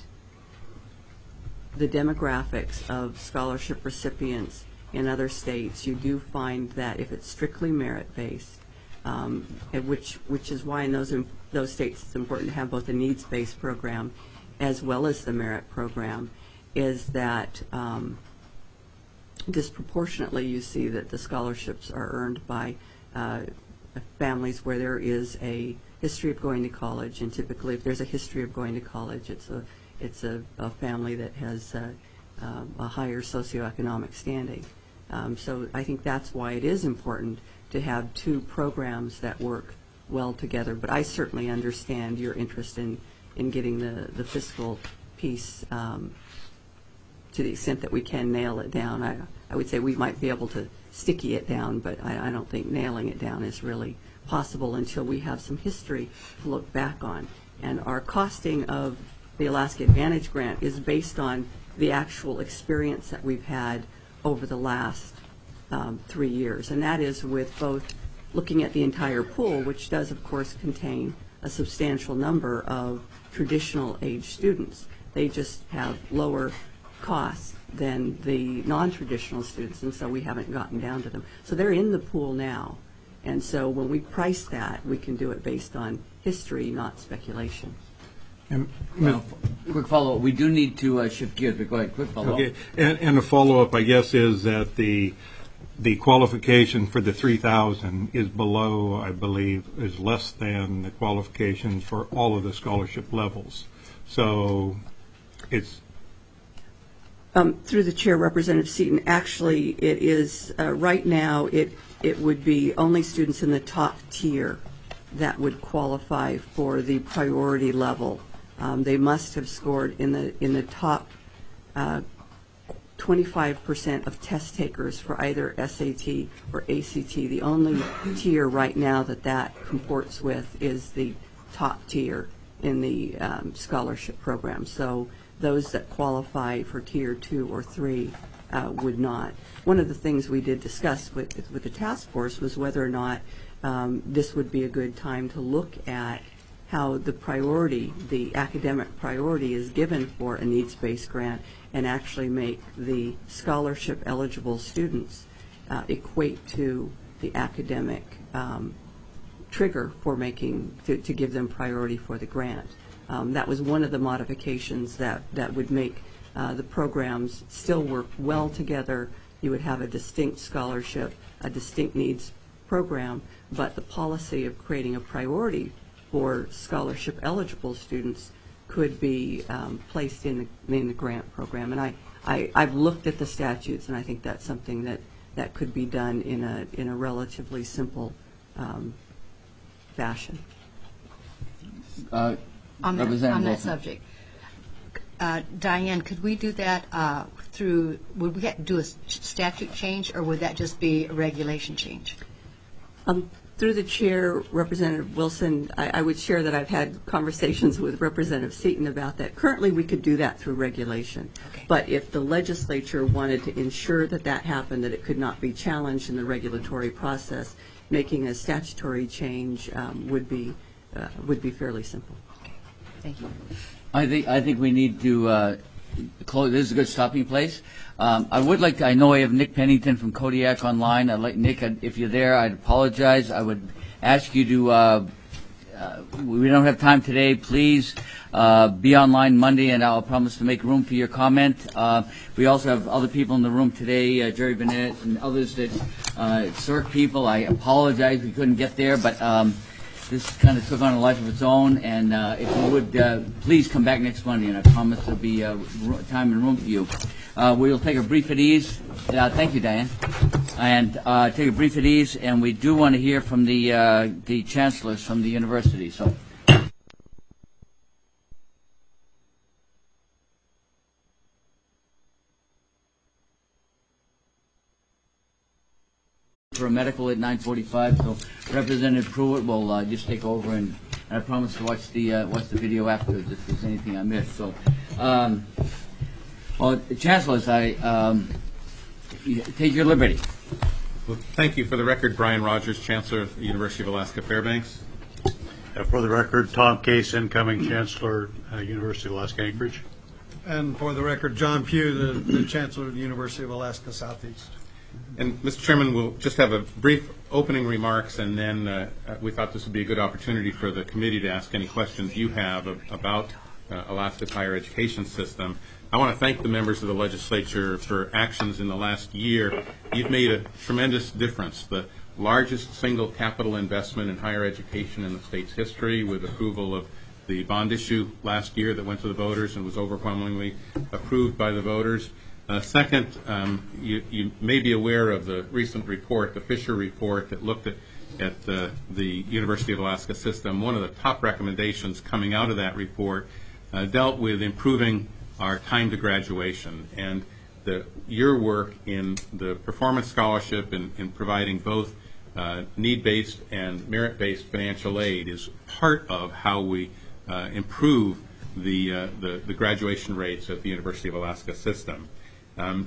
the demographics of scholarship recipients in other states, you do find that if it's strictly merit-based, um, and which which is why in those in those states it's important to have both a needs-based program as well as the merit program, is that um, disproportionately you see that the scholarships are earned by uh, families where there is a history of going to college, and typically if there's a history of going to college, it's a it's a, a family that has uh, uh, a higher socioeconomic standing. Um, so I think that's why it is important to have two programs that work well together. But I certainly understand your interest in, in getting the, the fiscal piece um, to the extent that we can nail it down. I, I would say we might be able to sticky it down, but I, I don't think nailing it down is really possible until we have some history to look back on. And our costing of the Alaska Advantage Grant is based on the actual experience that we've had over the last um, three years. And that is with both looking at the entire pool, which does, of course, contain a substantial number of traditional age students. They just have lower costs than the non-traditional students, and so we haven't gotten down to them. So they're in the pool now. And so when we price that, we can do it based on history, not speculation. And, well, quick follow-up. We do need to uh, shift gears, but go ahead. Quick follow-up. Okay. And, and a follow-up, I guess, is that the the qualification for the three thousand is below, I believe, is less than the qualification for all of the scholarship levels. So it's... Um, through the chair, Representative Seaton, actually it is, uh, right now, it, it would be only students in the top tier that would qualify for the priority level. Um, they must have scored in the in the top uh, twenty-five percent of test takers for either S A T or A C T. The only tier right now that that comports with is the top tier in the um, scholarship program. So those that qualify for tier two or three uh, would not. One of the things we did discuss with with the task force was whether or not um, this would be a good time to look at how the priority, the academic priority, is given for a needs-based grant and actually make the scholarship eligible students uh, equate to the academic um, trigger for making, to, to give them priority for the grant. Um, that was one of the modifications that, that would make uh, the programs still work well together. You would have a distinct scholarship, a distinct needs program, but the policy of creating a priority for scholarship eligible students could be um, placed in the, in the grant program. And I, I, I've looked at the statutes, and I think that's something that, that could be done in a, in a relatively simple um, fashion. Uh, on that, on that subject, uh, Diane, could we do that uh, through, would we have to do a statute change, or would that just be a regulation change? Um, Through the chair, Representative Wilson, I, I would share that I've had conversations with Representative Seaton about that. Currently, we could do that through regulation. Okay. But if the legislature wanted to ensure that that happened, that it could not be challenged in the regulatory process, making a statutory change um, would be uh, would be fairly simple. Okay. Thank you. I think I think we need to uh, clo- this is a good stopping place. Um, I would like to, I know I have Nick Pennington from Kodiak online. I'd like, Nick, if you're there, I'd apologize. I would ask you to, uh, uh, we don't have time today. Please uh, be online Monday, and I'll promise to make room for your comment. Uh, we also have other people in the room today, uh, Jerry Bennett and others that, uh, C E R C people. I apologize we couldn't get there, but um, this kind of took on a life of its own, and uh, if you would, uh, please come back next Monday, and I promise there'll be uh, ro- time and room for you. Uh, we'll take a brief at ease. Uh, thank you, Diane. And uh, take a brief at ease, and we do want to hear from the uh, the chancellors from the university. So. For a medical at nine forty-five, so Representative Pruitt will uh, just take over, and, and I promise to watch the uh, watch the video afterwards if there's anything I missed. So, um, well, Chancellors, I um, take your liberty. Well, thank you. For the record, Brian Rogers, Chancellor of the University of Alaska Fairbanks. Uh, for the record, Tom Case, incoming Chancellor, uh, University of Alaska Anchorage. And for the record, John Pugh, the, the Chancellor of the University of Alaska Southeast. And Mister Chairman, we'll just have a brief opening remarks, and then uh, we thought this would be a good opportunity for the committee to ask any questions you have of, about uh, Alaska's higher education system. I want to thank the members of the legislature for actions in the last year. You've made a tremendous difference. The largest single capital investment in higher education in the state's history, with approval of the bond issue last year that went to the voters and was overwhelmingly approved by the voters. Uh, second, um, you, you may be aware of the recent report, the Fisher report, that looked at, at uh, the University of Alaska system. One of the top recommendations coming out of that report uh, dealt with improving our time to graduation, and the, your work in the performance scholarship and in, in providing both uh, need-based and merit-based financial aid is part of how we uh, improve the, uh, the, the graduation rates at the University of Alaska system. Um,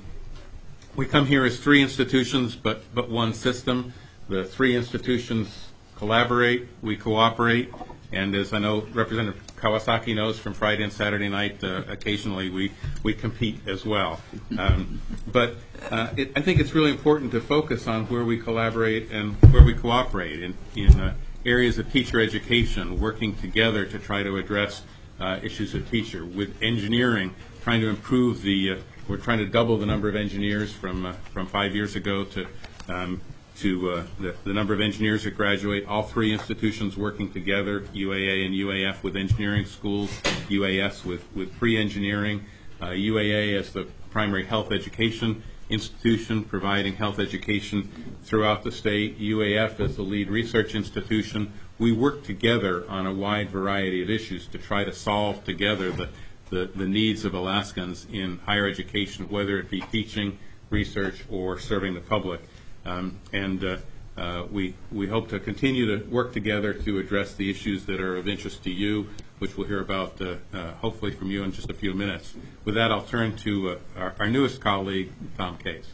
we come here as three institutions, but, but one system. The three institutions collaborate, we cooperate, and as I know Representative Kawasaki knows from Friday and Saturday night, uh, occasionally we, we compete as well. Um, but uh, it, I think it's really important to focus on where we collaborate and where we cooperate in, in uh, areas of teacher education, working together to try to address uh, issues of teacher. With engineering, trying to improve the uh, We're trying to double the number of engineers from uh, from five years ago to um, to uh, the, the number of engineers that graduate. All three institutions working together, U A A and U A F with engineering schools, U A S with, with pre-engineering, uh, U A A as the primary health education institution providing health education throughout the state, U A F as the lead research institution. We work together on a wide variety of issues to try to solve together the The, the needs of Alaskans in higher education, whether it be teaching, research, or serving the public. Um, and uh, uh, we, we hope to continue to work together to address the issues that are of interest to you, which we'll hear about uh, uh, hopefully from you in just a few minutes. With that, I'll turn to uh, our, our newest colleague, Tom Case.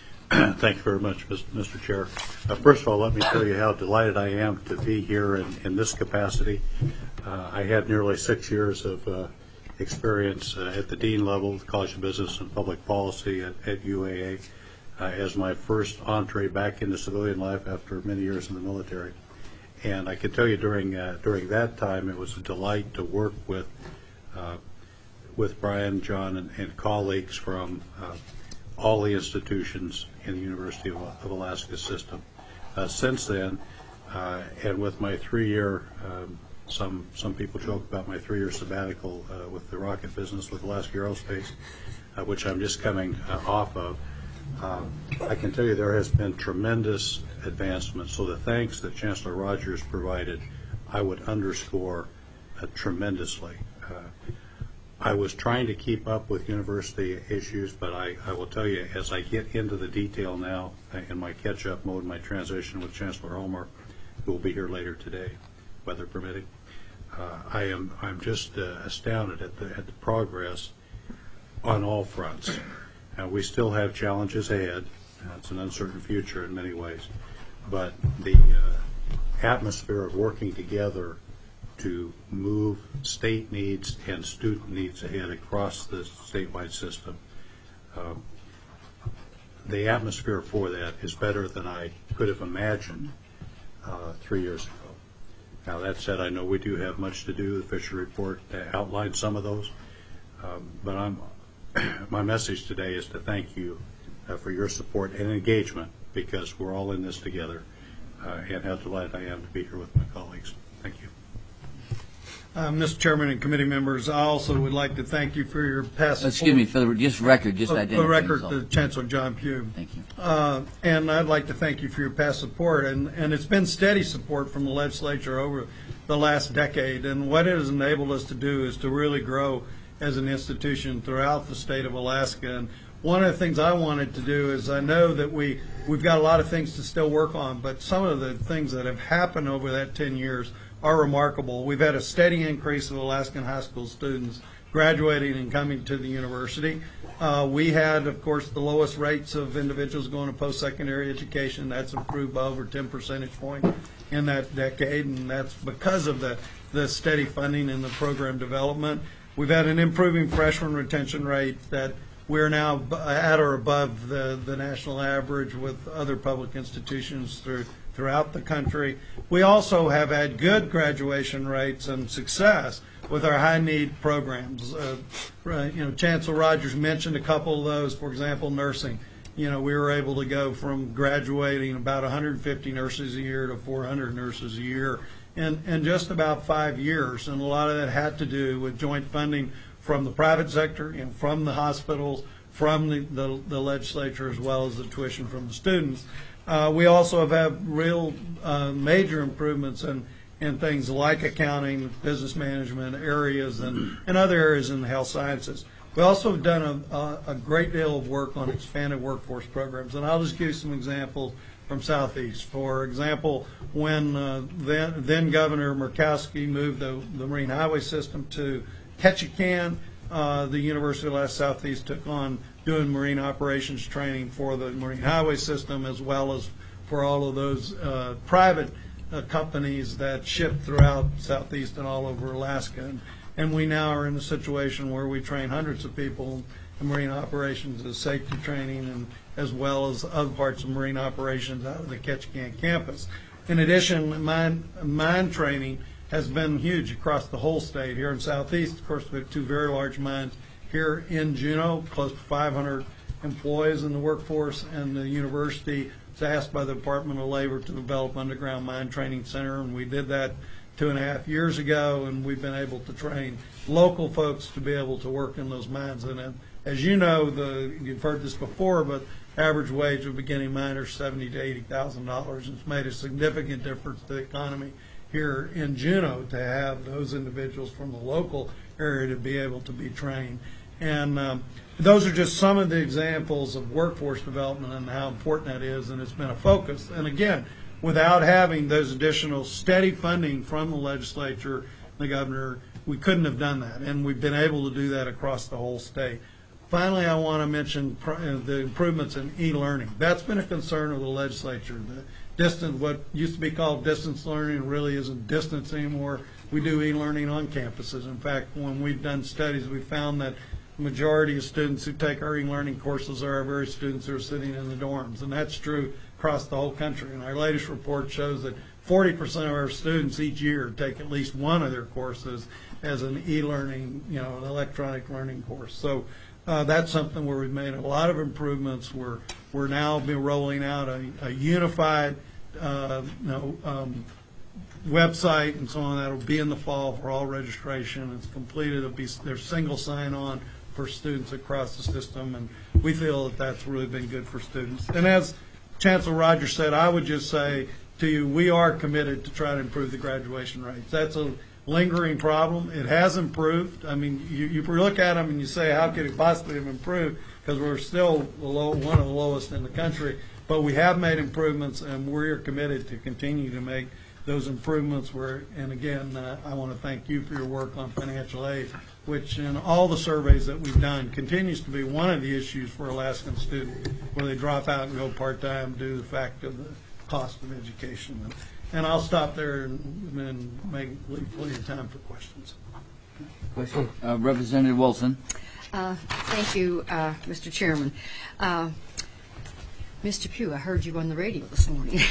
Thank you very much, Mister Chair. Uh, first of all, let me tell you how delighted I am to be here in, in this capacity. Uh, I had nearly six years of uh, experience uh, at the dean level, the College of Business and Public Policy at, at U A A, uh, as my first entree back into civilian life after many years in the military. And I can tell you during uh, during that time, it was a delight to work with uh, with Brian, John, and, and colleagues from uh, all the institutions in the University of, of Alaska system. Uh, since then, uh, and with my three-year um, Some some people joke about my three-year sabbatical uh, with the rocket business with Alaska Aerospace, uh, which I'm just coming uh, off of. Uh, I can tell you there has been tremendous advancement. So the thanks that Chancellor Rogers provided, I would underscore uh, tremendously. Uh, I was trying to keep up with university issues, but I, I will tell you, as I get into the detail now uh, in my catch-up mode, my transition with Chancellor Homer, who will be here later today, weather permitting. Uh, I am I'm just uh, astounded at the at the progress on all fronts. Uh, we still have challenges ahead. Uh, it's an uncertain future in many ways, but the uh, atmosphere of working together to move state needs and student needs ahead across the statewide system. Uh, the atmosphere for that is better than I could have imagined uh, three years ago. Now, that said, I know we do have much to do. The Fisher Report uh, outlined some of those. Um, but I'm, my message today is to thank you uh, for your support and engagement, because we're all in this together, uh, and how delighted I am to be here with my colleagues. Thank you. Uh, Mister Chairman and committee members, I also would like to thank you for your past support. Excuse me, for the just record, just For identify the record, yourself. the Chancellor John Pugh. Thank you. Uh, and I'd like to thank you for your past support, and, and it's been steady support from the legislature over the last decade, and what it has enabled us to do is to really grow as an institution throughout the state of Alaska. And one of the things I wanted to do is, I know that we, we've got a lot of things to still work on, but some of the things that have happened over that ten years are remarkable. We've had a steady increase of Alaskan high school students graduating and coming to the university. Uh, we had, of course, the lowest rates of individuals going to post-secondary education. That's improved by over ten percentage points in that decade, and that's because of the, the steady funding and the program development. We've had an improving freshman retention rate that we're now at or above the, the national average with other public institutions through, throughout the country. We also have had good graduation rates and success with our high-need programs. Uh, you know, Chancellor Rogers mentioned a couple of those. For example, nursing. You know, we were able to go from graduating about one hundred fifty nurses a year to four hundred nurses a year in, in just about five years. And a lot of that had to do with joint funding from the private sector and from the hospitals, from the, the, the legislature, as well as the tuition from the students. Uh, we also have had real uh, major improvements in, in things like accounting, business management areas, and, and other areas in the health sciences. We also have done a, a, a great deal of work on expanded workforce programs, and I'll just give you some examples from Southeast. For example, when uh, then, then Governor Murkowski moved the, the Marine Highway System to Ketchikan, uh, the University of Alaska Southeast took on doing marine operations training for the Marine Highway System, as well as for all of those uh, private uh, companies that ship throughout Southeast and all over Alaska. And, and we now are in a situation where we train hundreds of people in marine operations as safety training, and as well as other parts of marine operations out of the Ketchikan campus. In addition, mine, mine training has been huge across the whole state. Here in Southeast, of course, we have two very large mines here in Juneau, close to five hundred employees in the workforce, and the university was asked by the Department of Labor to develop underground mine training center, and we did that two and a half years ago, and we've been able to train local folks to be able to work in those mines. And as you know, the you've heard this before, but average wage of beginning miner is seventy to eighty thousand dollars, and it's made a significant difference to the economy here in Juneau to have those individuals from the local area to be able to be trained. And um, those are just some of the examples of workforce development and how important that is, and it's been a focus. And again, without having those additional steady funding from the legislature, the governor, we couldn't have done that, and we've been able to do that across the whole state. Finally, I want to mention the improvements in e-learning. That's been a concern of the legislature. The distance, what used to be called distance learning, really isn't distance anymore. We do e-learning on campuses. In fact, when we've done studies, we found that the majority of students who take our e-learning courses are our very students who are sitting in the dorms, and that's true across the whole country. And our latest report shows that forty percent of our students each year take at least one of their courses as an e-learning, you know, an electronic learning course. So uh, that's something where we've made a lot of improvements. We're we're now been rolling out a, a unified uh, you know, um, website and so on. That'll be in the fall for all registration. It's completed. It'll be there's single sign-on for students across the system, and we feel that that's really been good for students. And as Chancellor Rogers said, I would just say to you, we are committed to try to improve the graduation rates. That's a lingering problem. It has improved. I mean, you, you look at them and you say, how could it possibly have improved? Because we're still the low, one of the lowest in the country. But we have made improvements, and we're committed to continue to make those improvements. Where, and again, uh, I want to thank you for your work on financial aid, which in all the surveys that we've done continues to be one of the issues for Alaskan students, where they drop out and go part-time due to the fact of the cost of education. And I'll stop there and, and make, leave plenty of time for questions. Question, uh, Representative Wilson. Uh, Thank you, uh, Mister Chairman. Uh, Mister Pugh, I heard you on the radio this morning.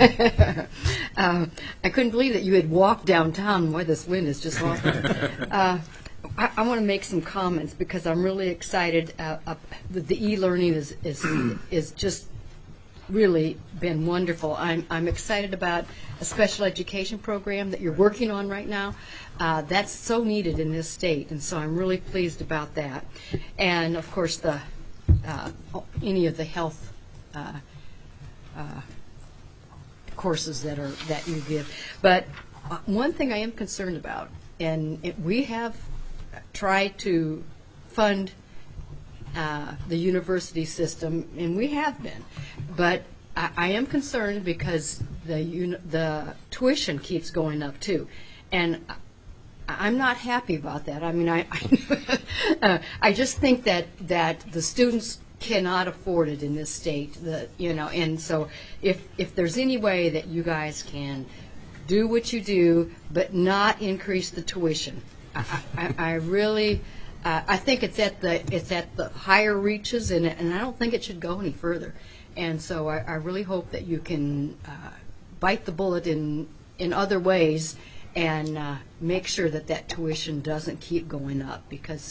uh, I couldn't believe that you had walked downtown. Boy, this wind is just awful. uh, I, I want to make some comments because I'm really excited. Uh, uh, the, the e-learning is, is, is just really been wonderful. I'm, I'm excited about a special education program that you're working on right now. Uh, that's so needed in this state, and so I'm really pleased about that. And, of course, the uh, any of the health uh, uh, courses that are that you give. But uh, one thing I am concerned about, and it, we have tried to fund uh, the university system, and we have been, but I, I am concerned because the uni- the tuition keeps going up too, and I'm not happy about that. I mean, I I, uh, I just think that that the students cannot afford it in this state. The you know, and so if if there's any way that you guys can do what you do, but not increase the tuition, I, I, I really. Uh, I think it's at the it's at the higher reaches, and and I don't think it should go any further. And so I, I really hope that you can uh, bite the bullet in in other ways and uh, make sure that that tuition doesn't keep going up, because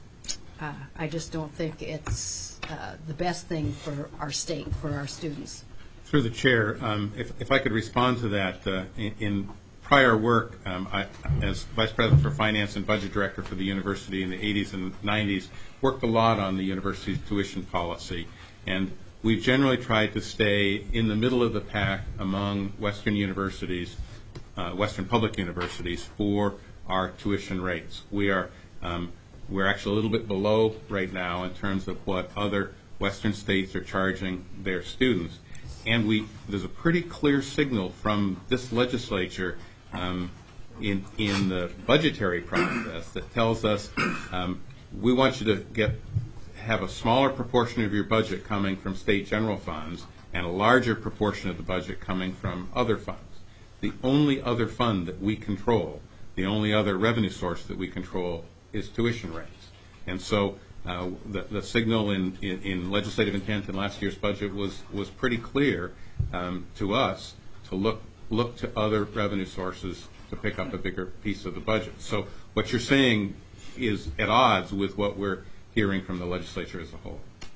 uh, I just don't think it's uh, the best thing for our state, for our students. Through the chair, um, if, if I could respond to that, uh, in, in prior work, um, I, as Vice President for Finance and Budget Director for the university in the eighties and nineties, worked a lot on the university's tuition policy. And we've generally tried to stay in the middle of the pack among Western universities, uh, Western public universities, for our tuition rates. We are um, we're actually a little bit below right now in terms of what other Western states are charging their students. And we there's a pretty clear signal from this legislature Um, in in the budgetary process that tells us um, we want you to get have a smaller proportion of your budget coming from state general funds and a larger proportion of the budget coming from other funds. The only other fund that we control, the only other revenue source that we control, is tuition rates. And so uh, the, the signal in, in, in legislative intent in last year's budget was was pretty clear um, to us to look look to other revenue sources to pick up a bigger piece of the budget. So what you're saying is at odds with what we're hearing from the legislature as a whole.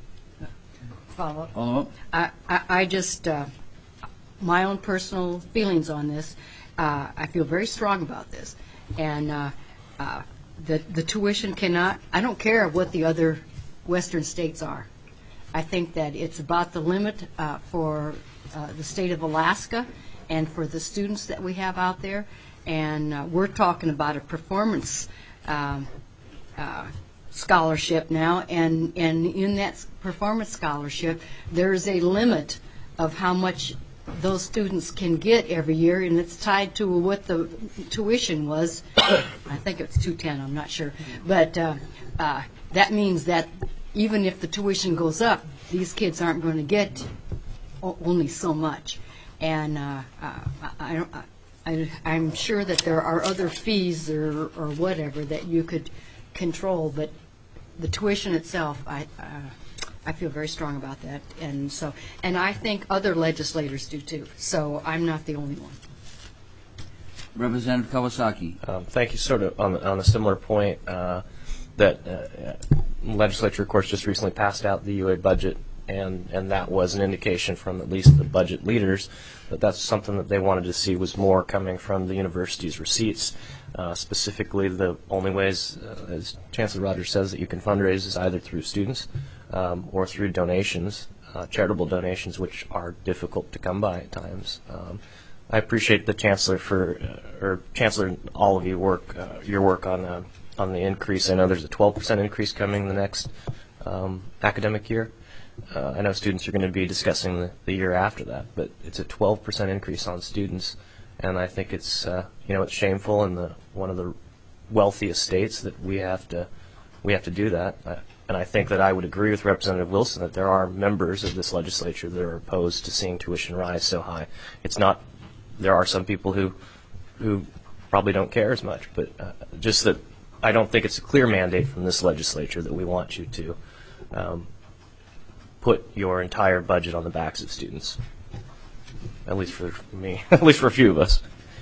Follow up. Follow up. I, I, I just, uh, my own personal feelings on this, uh, I feel very strong about this. And uh, uh, the, the tuition cannot, I don't care what the other Western states are. I think that it's about the limit uh, for uh, the state of Alaska and for the students that we have out there. And uh, we're talking about a performance um, uh, scholarship now, and, and in that performance scholarship, there's a limit of how much those students can get every year, and it's tied to what the tuition was. I think it's two ten, I'm not sure. But uh, uh, that means that even if the tuition goes up, these kids aren't going to get o- only so much. And uh, uh, I, I, I, I'm sure that there are other fees or, or whatever that you could control, but the tuition itself, I, uh, I feel very strong about that. And so, and I think other legislators do too. So I'm not the only one. Representative Kawasaki. Um, thank you. Sort of on, on a similar point, uh, that uh, legislature, of course, just recently passed out the U A budget. And, and that was an indication from at least the budget leaders that that's something that they wanted to see was more coming from the university's receipts. Uh, specifically, the only ways, uh, as Chancellor Rogers says, that you can fundraise is either through students um, or through donations, uh, charitable donations, which are difficult to come by at times. Um, I appreciate the Chancellor for, uh, or Chancellor, all of you work, uh, your work on uh, on the increase. I know there's a twelve percent increase coming the next um, academic year. Uh, I know students are going to be discussing the, the year after that, but it's a twelve percent increase on students, and I think it's uh, you know it's shameful in the one of the wealthiest states that we have to we have to do that. I, and I think that I would agree with Representative Wilson that there are members of this legislature that are opposed to seeing tuition rise so high. It's not there are some people who who probably don't care as much, but uh, just that I don't think it's a clear mandate from this legislature that we want you to um, put your entire budget on the backs of students, at least for me, at least for a few of us.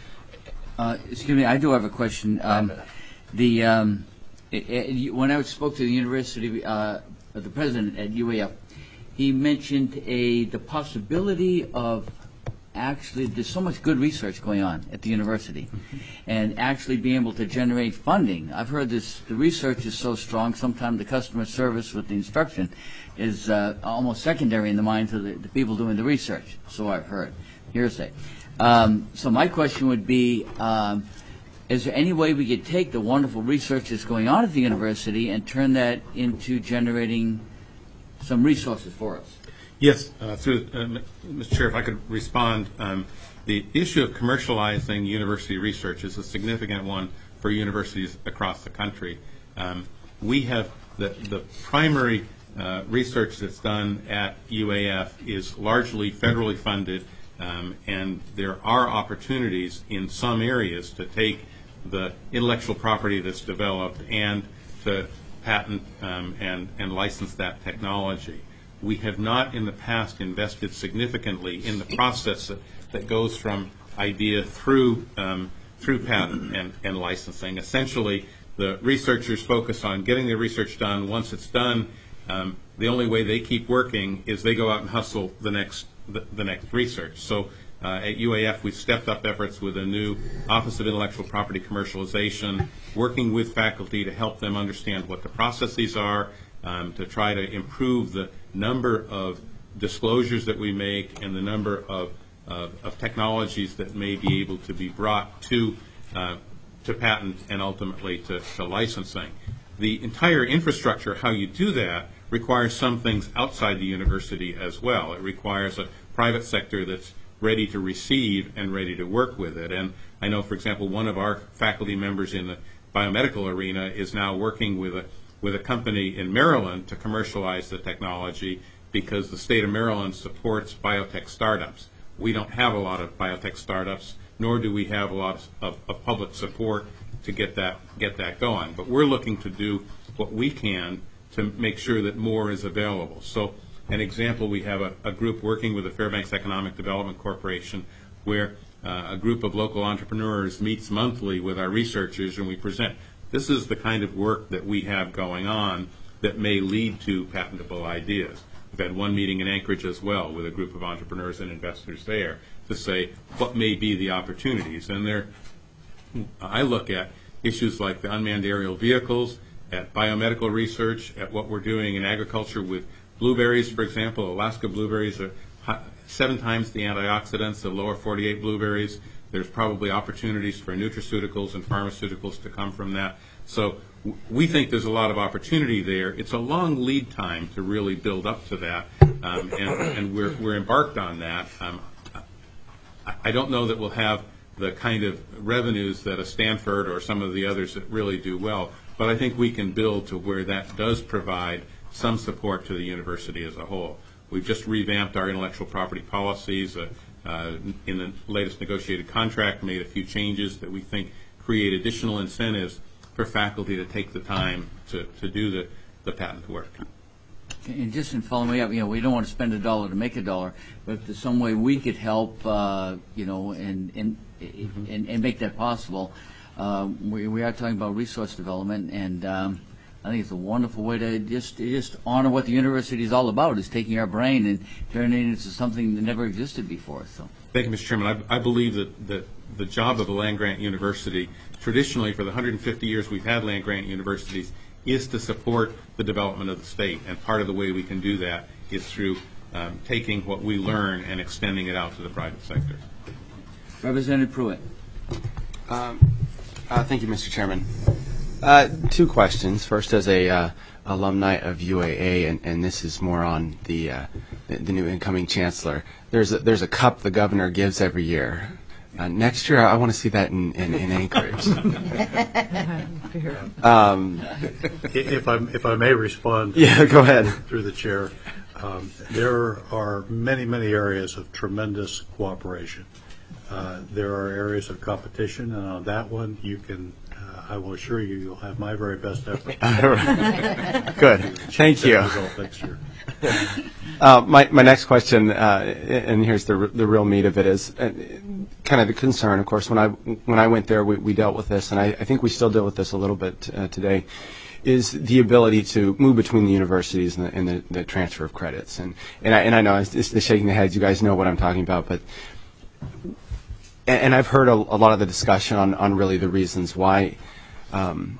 Uh, excuse me, I do have a question. Um, the um, it, it, when I spoke to the university, uh, the president at U A F, he mentioned a the possibility of actually there's so much good research going on at the university, and actually being able to generate funding. I've heard this. The research is so strong. Sometimes the customer service with the instruction is uh, almost secondary in the minds of the, the people doing the research. So I've heard. Hearsay. Um, so my question would be, um, is there any way we could take the wonderful research that's going on at the university and turn that into generating some resources for us? Yes, uh, through uh, Mister Chair, if I could respond. Um, the issue of commercializing university research is a significant one for universities across the country. Um, we have the, the primary uh, research that's done at U A F is largely federally funded. Um, and there are opportunities in some areas to take the intellectual property that's developed and to patent um, and, and license that technology. We have not in the past invested significantly in the process that, that goes from idea through um, through patent and, and licensing. Essentially, the researchers focus on getting the research done. Once it's done, um, the only way they keep working is they go out and hustle the next The, the next research. So uh, at U A F, we've stepped up efforts with a new Office of Intellectual Property Commercialization, working with faculty to help them understand what the processes are, um, to try to improve the number of disclosures that we make and the number of, of, of technologies that may be able to be brought to, uh, to patent and ultimately to, to licensing. The entire infrastructure, how you do that, requires some things outside the university as well. It requires a private sector that's ready to receive and ready to work with it. And I know, for example, one of our faculty members in the biomedical arena is now working with a with a company in Maryland to commercialize the technology because the state of Maryland supports biotech startups. We don't have a lot of biotech startups, nor do we have a lot of, of, of public support to get that get that going. But we're looking to do what we can to make sure that more is available. So an example, we have a, a group working with the Fairbanks Economic Development Corporation where uh, a group of local entrepreneurs meets monthly with our researchers and we present, this is the kind of work that we have going on that may lead to patentable ideas. We've had one meeting in Anchorage as well with a group of entrepreneurs and investors there to say what may be the opportunities. And there, I look at issues like the unmanned aerial vehicles, at biomedical research, at what we're doing in agriculture with blueberries, for example. Alaska blueberries are seven times the antioxidants of lower forty-eight blueberries. There's probably opportunities for nutraceuticals and pharmaceuticals to come from that. So w- we think there's a lot of opportunity there. It's a long lead time to really build up to that, um, and, and we're, we're embarked on that. Um, I, I don't know that we'll have the kind of revenues that a Stanford or some of the others that really do well, but I think we can build to where that does provide some support to the university as a whole. We've just revamped our intellectual property policies. Uh, uh, in the latest negotiated contract, made a few changes that we think create additional incentives for faculty to take the time to, to do the, the patent work. And just in following up, you know, we don't want to spend a dollar to make a dollar, but if there's some way we could help, uh, you know, and and, mm-hmm. and and make that possible, uh, we we are talking about resource development, and um, I think it's a wonderful way to just just honor what the university is all about, is taking our brain and turning it into something that never existed before. So. Thank you, Mister Chairman. I, I believe that, that the job of a land-grant university, traditionally for the one hundred fifty years we've had land-grant universities, is to support the development of the state. And part of the way we can do that is through um, taking what we learn and extending it out to the private sector. Representative Pruitt. Um, uh, thank you, Mister Chairman. Uh, two questions. First, as a uh, alumni of U A A, and, and this is more on the, uh, the the new incoming chancellor. There's a, there's a cup the governor gives every year. Uh, next year, I want to see that in, in, in Anchorage. um, if I if I may respond, yeah, go ahead. Through the chair, um, there are many many areas of tremendous cooperation Uh, there are areas of competition, and on that one, you can, uh, I will assure you, you'll have my very best effort. Good. Thank you. Next year. Uh, my, my next question, uh, and here's the the real meat of it, is uh, kind of the concern. Of course, when I when I went there, we, we dealt with this, and I, I think we still deal with this a little bit uh, today. Is the ability to move between the universities and the, and the, the transfer of credits, and and I, and I know it's, it's the shaking the heads. You guys know what I'm talking about, but and, and I've heard a, a lot of the discussion on, on really the reasons why. Um,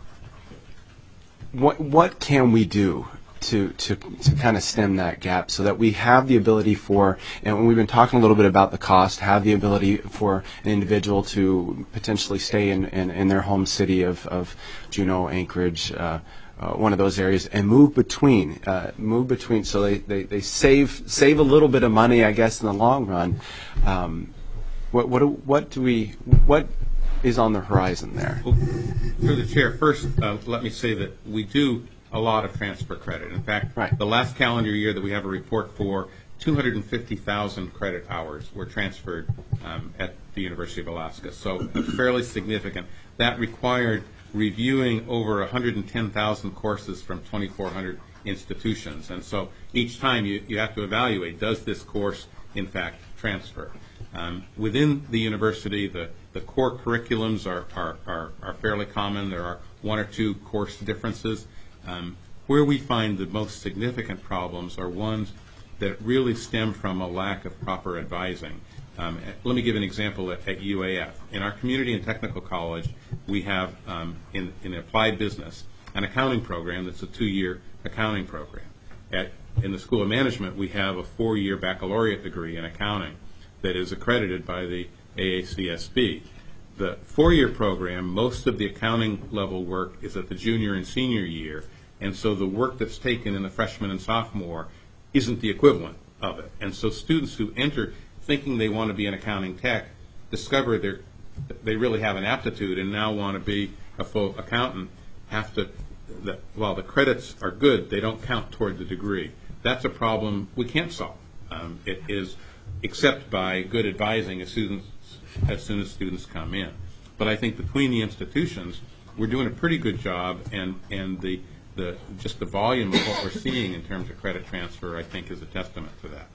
what what can we do to to to kind of stem that gap so that we have the ability for, and we've been talking a little bit about the cost, have the ability for an individual to potentially stay in, in, in their home city of, of Juneau, Anchorage, uh, uh, one of those areas, and move between, uh, move between, so they, they, they save save a little bit of money, I guess, in the long run. Um, what what do, what do we what is on the horizon there? Well, through the chair, first, uh, let me say that we do a lot of transfer credit. In fact, right. the last calendar year that we have a report for, two hundred fifty thousand credit hours were transferred um, at the University of Alaska. So fairly significant. That required reviewing over one hundred ten thousand courses from twenty-four hundred institutions. And so each time you, you have to evaluate, does this course in fact transfer? Um, within the university, the, the core curriculums are, are, are, are fairly common. There are one or two course differences. Um, where we find the most significant problems are ones that really stem from a lack of proper advising. Um, let me give an example at, at U A F. In our community and technical college, we have um, in, in applied business an accounting program that's a two-year accounting program. At, in the School of Management, we have a four-year baccalaureate degree in accounting that is accredited by the A A C S B. The four-year program, most of the accounting level work is at the junior and senior year, and so the work that's taken in the freshman and sophomore isn't the equivalent of it. And so students who enter thinking they want to be an accounting tech discover they're, they really have an aptitude and now want to be a full accountant, have to, the, while the credits are good, they don't count toward the degree. That's a problem we can't solve. Um, it is except by good advising as students as soon as students come in. But I think between the institutions, we're doing a pretty good job, and, and the, the just the volume of what we're seeing in terms of credit transfer, I think, is a testament to that.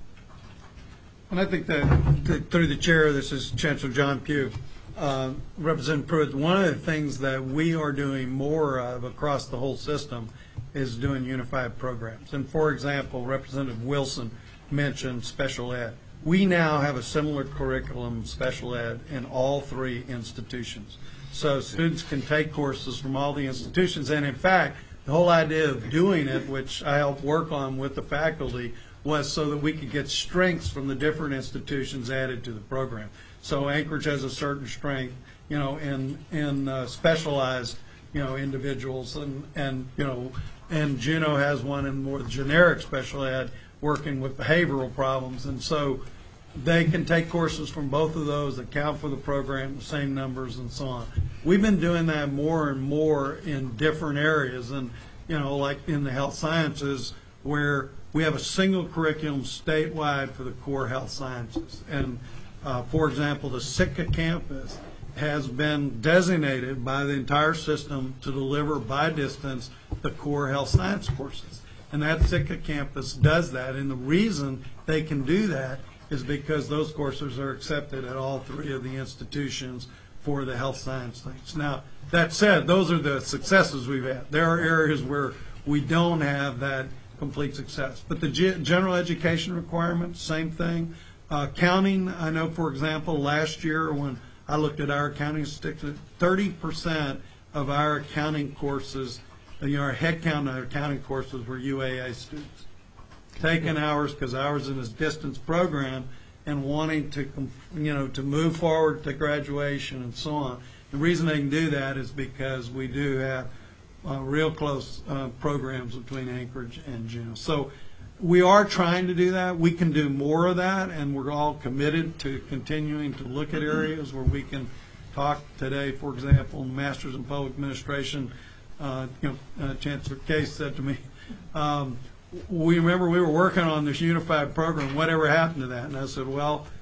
And I think that, that through the chair, this is Chancellor John Pugh, uh, Representative Pruitt, one of the things that we are doing more of across the whole system is doing unified programs. And for example, Representative Wilson mentioned special ed. We now have a similar curriculum, special ed, in all three institutions. So students can take courses from all the institutions. And in fact, the whole idea of doing it, which I helped work on with the faculty, was so that we could get strengths from the different institutions added to the program. So Anchorage has a certain strength, you know, in in uh, specialized, you know, individuals, and and you know, and Juneau has one in more generic special ed, working with behavioral problems, and so they can take courses from both of those that count for the program, the same numbers, and so on. We've been doing that more and more in different areas, and you know, like in the health sciences, where we have a single curriculum statewide for the core health sciences. And uh, for example, the Sitka campus has been designated by the entire system to deliver by distance the core health science courses. And that Sitka campus does that. And the reason they can do that is because those courses are accepted at all three of the institutions for the health science things. Now, that said, those are the successes we've had. There are areas where we don't have that complete success. But the ge- general education requirements, same thing. Uh, counting, I know, for example, last year when I looked at our accounting statistics, thirty percent of our accounting courses, you know, our head count of our accounting courses were U A A students. Taking ours because ours is a distance program and wanting to, you know, to move forward to graduation and so on. The reason they can do that is because we do have uh, real close uh, programs between Anchorage and Juneau. So we are trying to do that. We can do more of that, and we're all committed to continuing to look at areas where we can talk today. For example, Masters in Public Administration, uh, you know, uh, Chancellor Case said to me, um, we remember we were working on this unified program, whatever happened to that? And I said, well,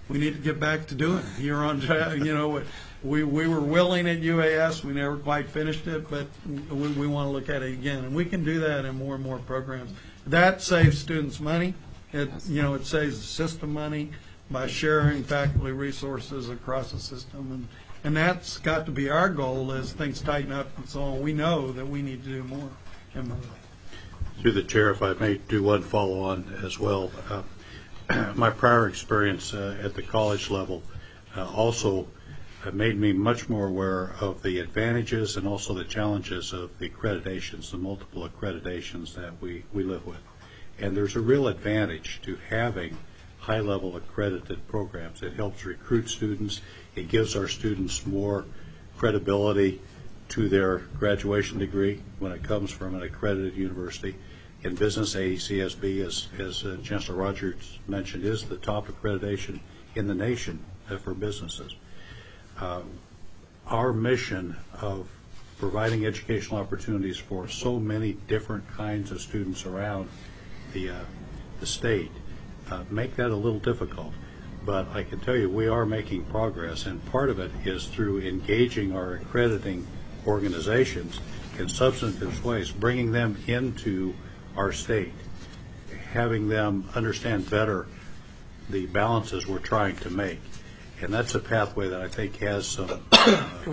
we need to get back to doing it. You're on, you know, we, we were willing at U A S. We never quite finished it, but we, we want to look at it again. And we can do that in more and more programs. That saves students money. It, you know, it saves the system money by sharing faculty resources across the system. And, and that's got to be our goal as things tighten up and so on. We know that we need to do more and more. Through the chair, if I may do one follow-on as well. Uh, my prior experience uh, at the college level uh, also uh, made me much more aware of the advantages and also the challenges of the accreditations, the multiple accreditations that we, we live with. And there's a real advantage to having high-level accredited programs. It helps recruit students. It gives our students more credibility to their graduation degree when it comes from an accredited university. In business, A E C S B, as, as uh, Chancellor Rogers mentioned, is the top accreditation in the nation uh, for businesses. Uh, our mission of providing educational opportunities for so many different kinds of students around the, uh, the state uh, make that a little difficult. But I can tell you we are making progress, and part of it is through engaging our accrediting organizations in substantive ways, bringing them into our state, having them understand better the balances we're trying to make. And that's a pathway that I think has some uh, uh,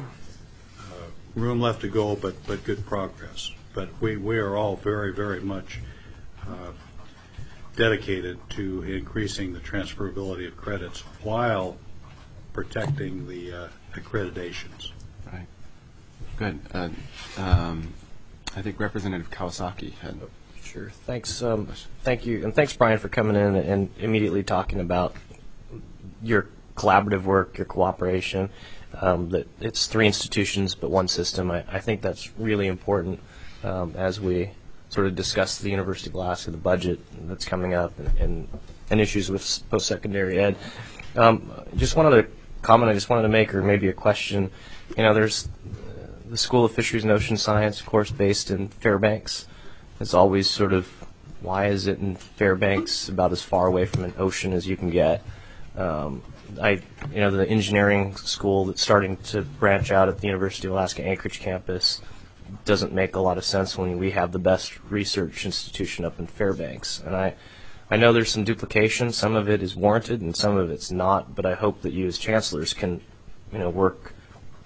room left to go, but, but good progress. But we, we are all very, very much uh, dedicated to increasing the transferability of credits while protecting the uh, accreditations. Right. Good. Uh, um, I think Representative Kawasaki had. Sure. Thanks. Um, thank you, and thanks, Brian, for coming in and immediately talking about your collaborative work, your cooperation. Um, that it's three institutions but one system. I, I think that's really important um, as we sort of discuss the University of Alaska, the budget that's coming up, and, and, and issues with post-secondary ed. Um, just one other comment I just wanted to make, or maybe a question. You know, there's the School of Fisheries and Ocean Science, of course, based in Fairbanks. It's always sort of, why is it in Fairbanks, about as far away from an ocean as you can get? Um, I, you know, the engineering school that's starting to branch out at the University of Alaska Anchorage campus doesn't make a lot of sense when we have the best research institution up in Fairbanks. And I, I know there's some duplication. Some of it is warranted and some of it's not. But I hope that you as chancellors can, you know, work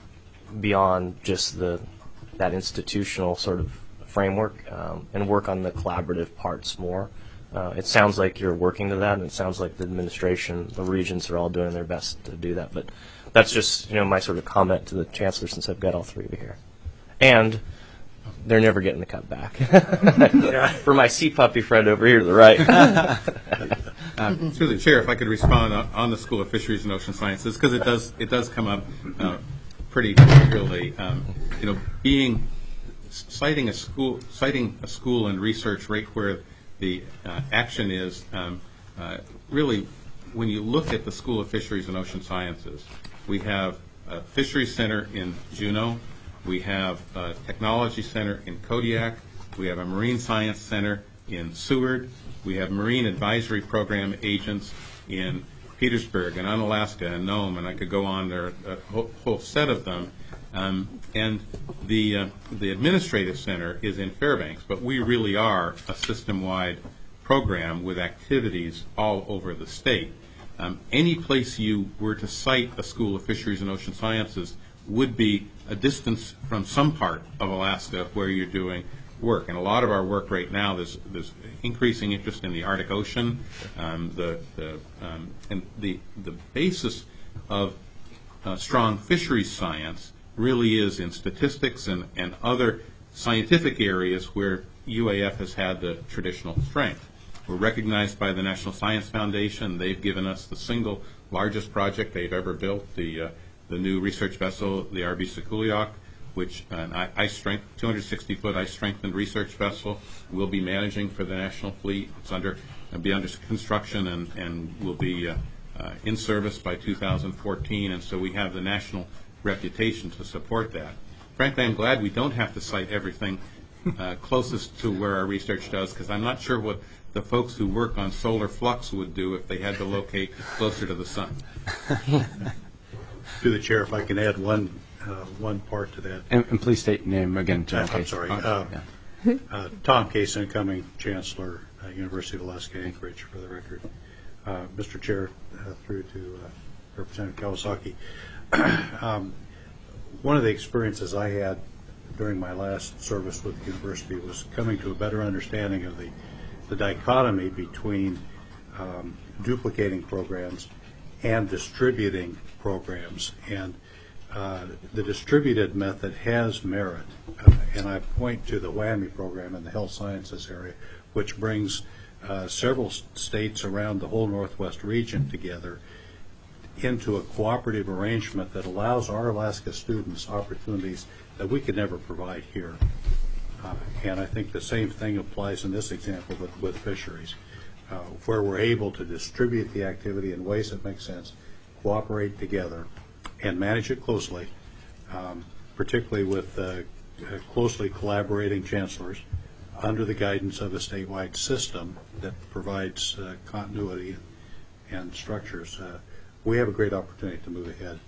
beyond just the that institutional sort of framework um, and work on the collaborative parts more. Uh, it sounds like you're working to that, and it sounds like the administration, the regents are all doing their best to do that. But that's just, you know, my sort of comment to the chancellor, since I've got all three of you here. And they're never getting the cut back. For my sea puppy friend over here to the right. uh, through the chair, if I could respond on, on the School of Fisheries and Ocean Sciences, because it does it does come up uh, pretty regularly. Um, you know, being citing a school, citing a school and research right where the uh, action is, um, uh, really, when you look at the School of Fisheries and Ocean Sciences, we have a Fisheries Center in Juneau, we have a Technology Center in Kodiak, we have a Marine Science Center in Seward, we have Marine Advisory Program agents in Petersburg and Unalaska and Nome, and I could go on, there are a whole, whole set of them. Um, and the uh, the administrative center is in Fairbanks, but we really are a system-wide program with activities all over the state. Um, any place you were to cite a School of Fisheries and Ocean Sciences would be a distance from some part of Alaska where you're doing work. And a lot of our work right now, there's, there's increasing interest in the Arctic Ocean. Um, the, the, um, and the, the basis of uh, strong fisheries science really is in statistics and, and other scientific areas where U A F has had the traditional strength. We're recognized by the National Science Foundation. They've given us the single largest project they've ever built, the uh, the new research vessel, the R B Sikuliak, which an ice strength, two hundred sixty foot ice strengthened research vessel, will be managing for the National Fleet. It's under uh, be under construction and and will be uh, uh, in service by two thousand fourteen. And so we have the national reputation to support that. Frankly, I'm glad we don't have to cite everything uh, closest to where our research does, because I'm not sure what the folks who work on solar flux would do if they had to locate closer to the sun. Through the chair, if I can add one uh, one part to that. And, and please state your name again, John. Uh, I'm sorry. Uh, yeah. uh, Tom Case, incoming Chancellor, uh, University of Alaska Anchorage, for the record. Uh, Mister Chair, uh, through to uh, Representative Kawasaki. um, one of the experiences I had during my last service with the university was coming to a better understanding of the, the dichotomy between um, duplicating programs and distributing programs. And uh, the distributed method has merit. Uh, and I point to the WWAMI program in the health sciences area, which brings uh, several states around the whole Northwest region together into a cooperative arrangement that allows our Alaska students opportunities that we could never provide here. Uh, and I think the same thing applies in this example with, with fisheries, uh, where we're able to distribute the activity in ways that make sense, cooperate together, and manage it closely, um, particularly with uh, uh, closely collaborating chancellors under the guidance of a statewide system that provides uh, continuity and structures. Uh, we have a great opportunity to move ahead.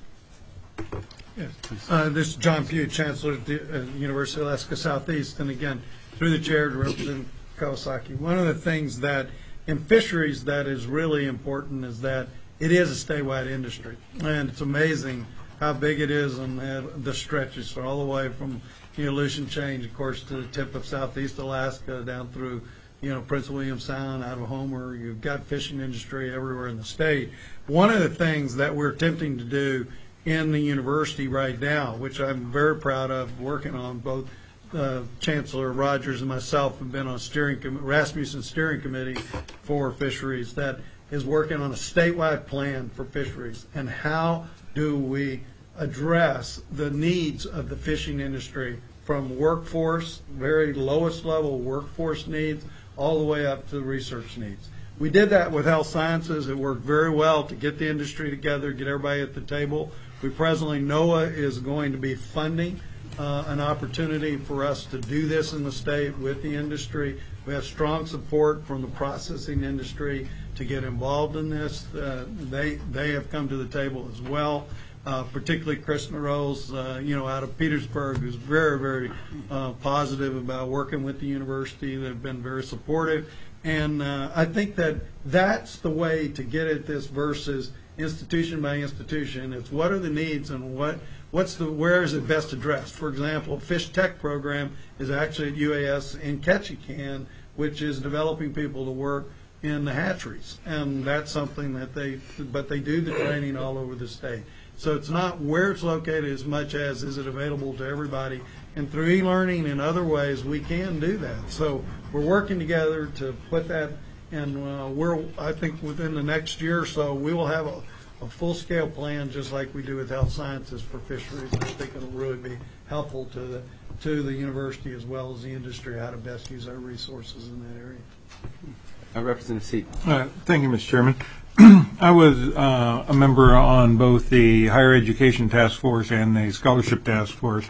Yes. Uh, this is John Pugh, Chancellor at the uh, University of Alaska Southeast, and again, through the chair to Representative Kawasaki. One of the things that in fisheries that is really important is that it is a statewide industry, and it's amazing how big it is and uh, the stretches so all the way from you know, Aleutian Change, of course, to the tip of Southeast Alaska down through you know Prince William Sound, out of Homer. You've got fishing industry everywhere in the state. One of the things that we're attempting to do in the university right now, which I'm very proud of working on, both uh, Chancellor Rogers and myself have been on a steering com- Rasmussen steering committee for fisheries that is working on a statewide plan for fisheries and how do we address the needs of the fishing industry from workforce, very lowest level workforce needs, all the way up to the research needs. We did that with health sciences. It worked very well to get the industry together, get everybody at the table. We presently, NOAA is going to be funding uh, an opportunity for us to do this in the state with the industry. We have strong support from the processing industry to get involved in this. Uh, they they have come to the table as well, uh, particularly Chris Narose, uh, you know, out of Petersburg, who's very, very uh, positive about working with the university. They've been very supportive. And uh, I think that that's the way to get at this versus institution by institution. It's what are the needs and what what's the where is it best addressed. For example, Fish Tech program is actually at U A S in Ketchikan, which is developing people to work in the hatcheries, and that's something that they but they do the training all over the state. So it's not where it's located as much as is it available to everybody. And through e-learning and other ways, we can do that. So we're working together to put that, and uh, we're, I think within the next year or so, we will have a, a full-scale plan just like we do with health sciences for fisheries. I think it'll really be helpful to the, to the university as well as the industry how to best use our resources in that area. Uh, Representative Seaton. Uh, thank you, Mister Chairman. I was uh, a member on both the Higher Education Task Force and the Scholarship Task Force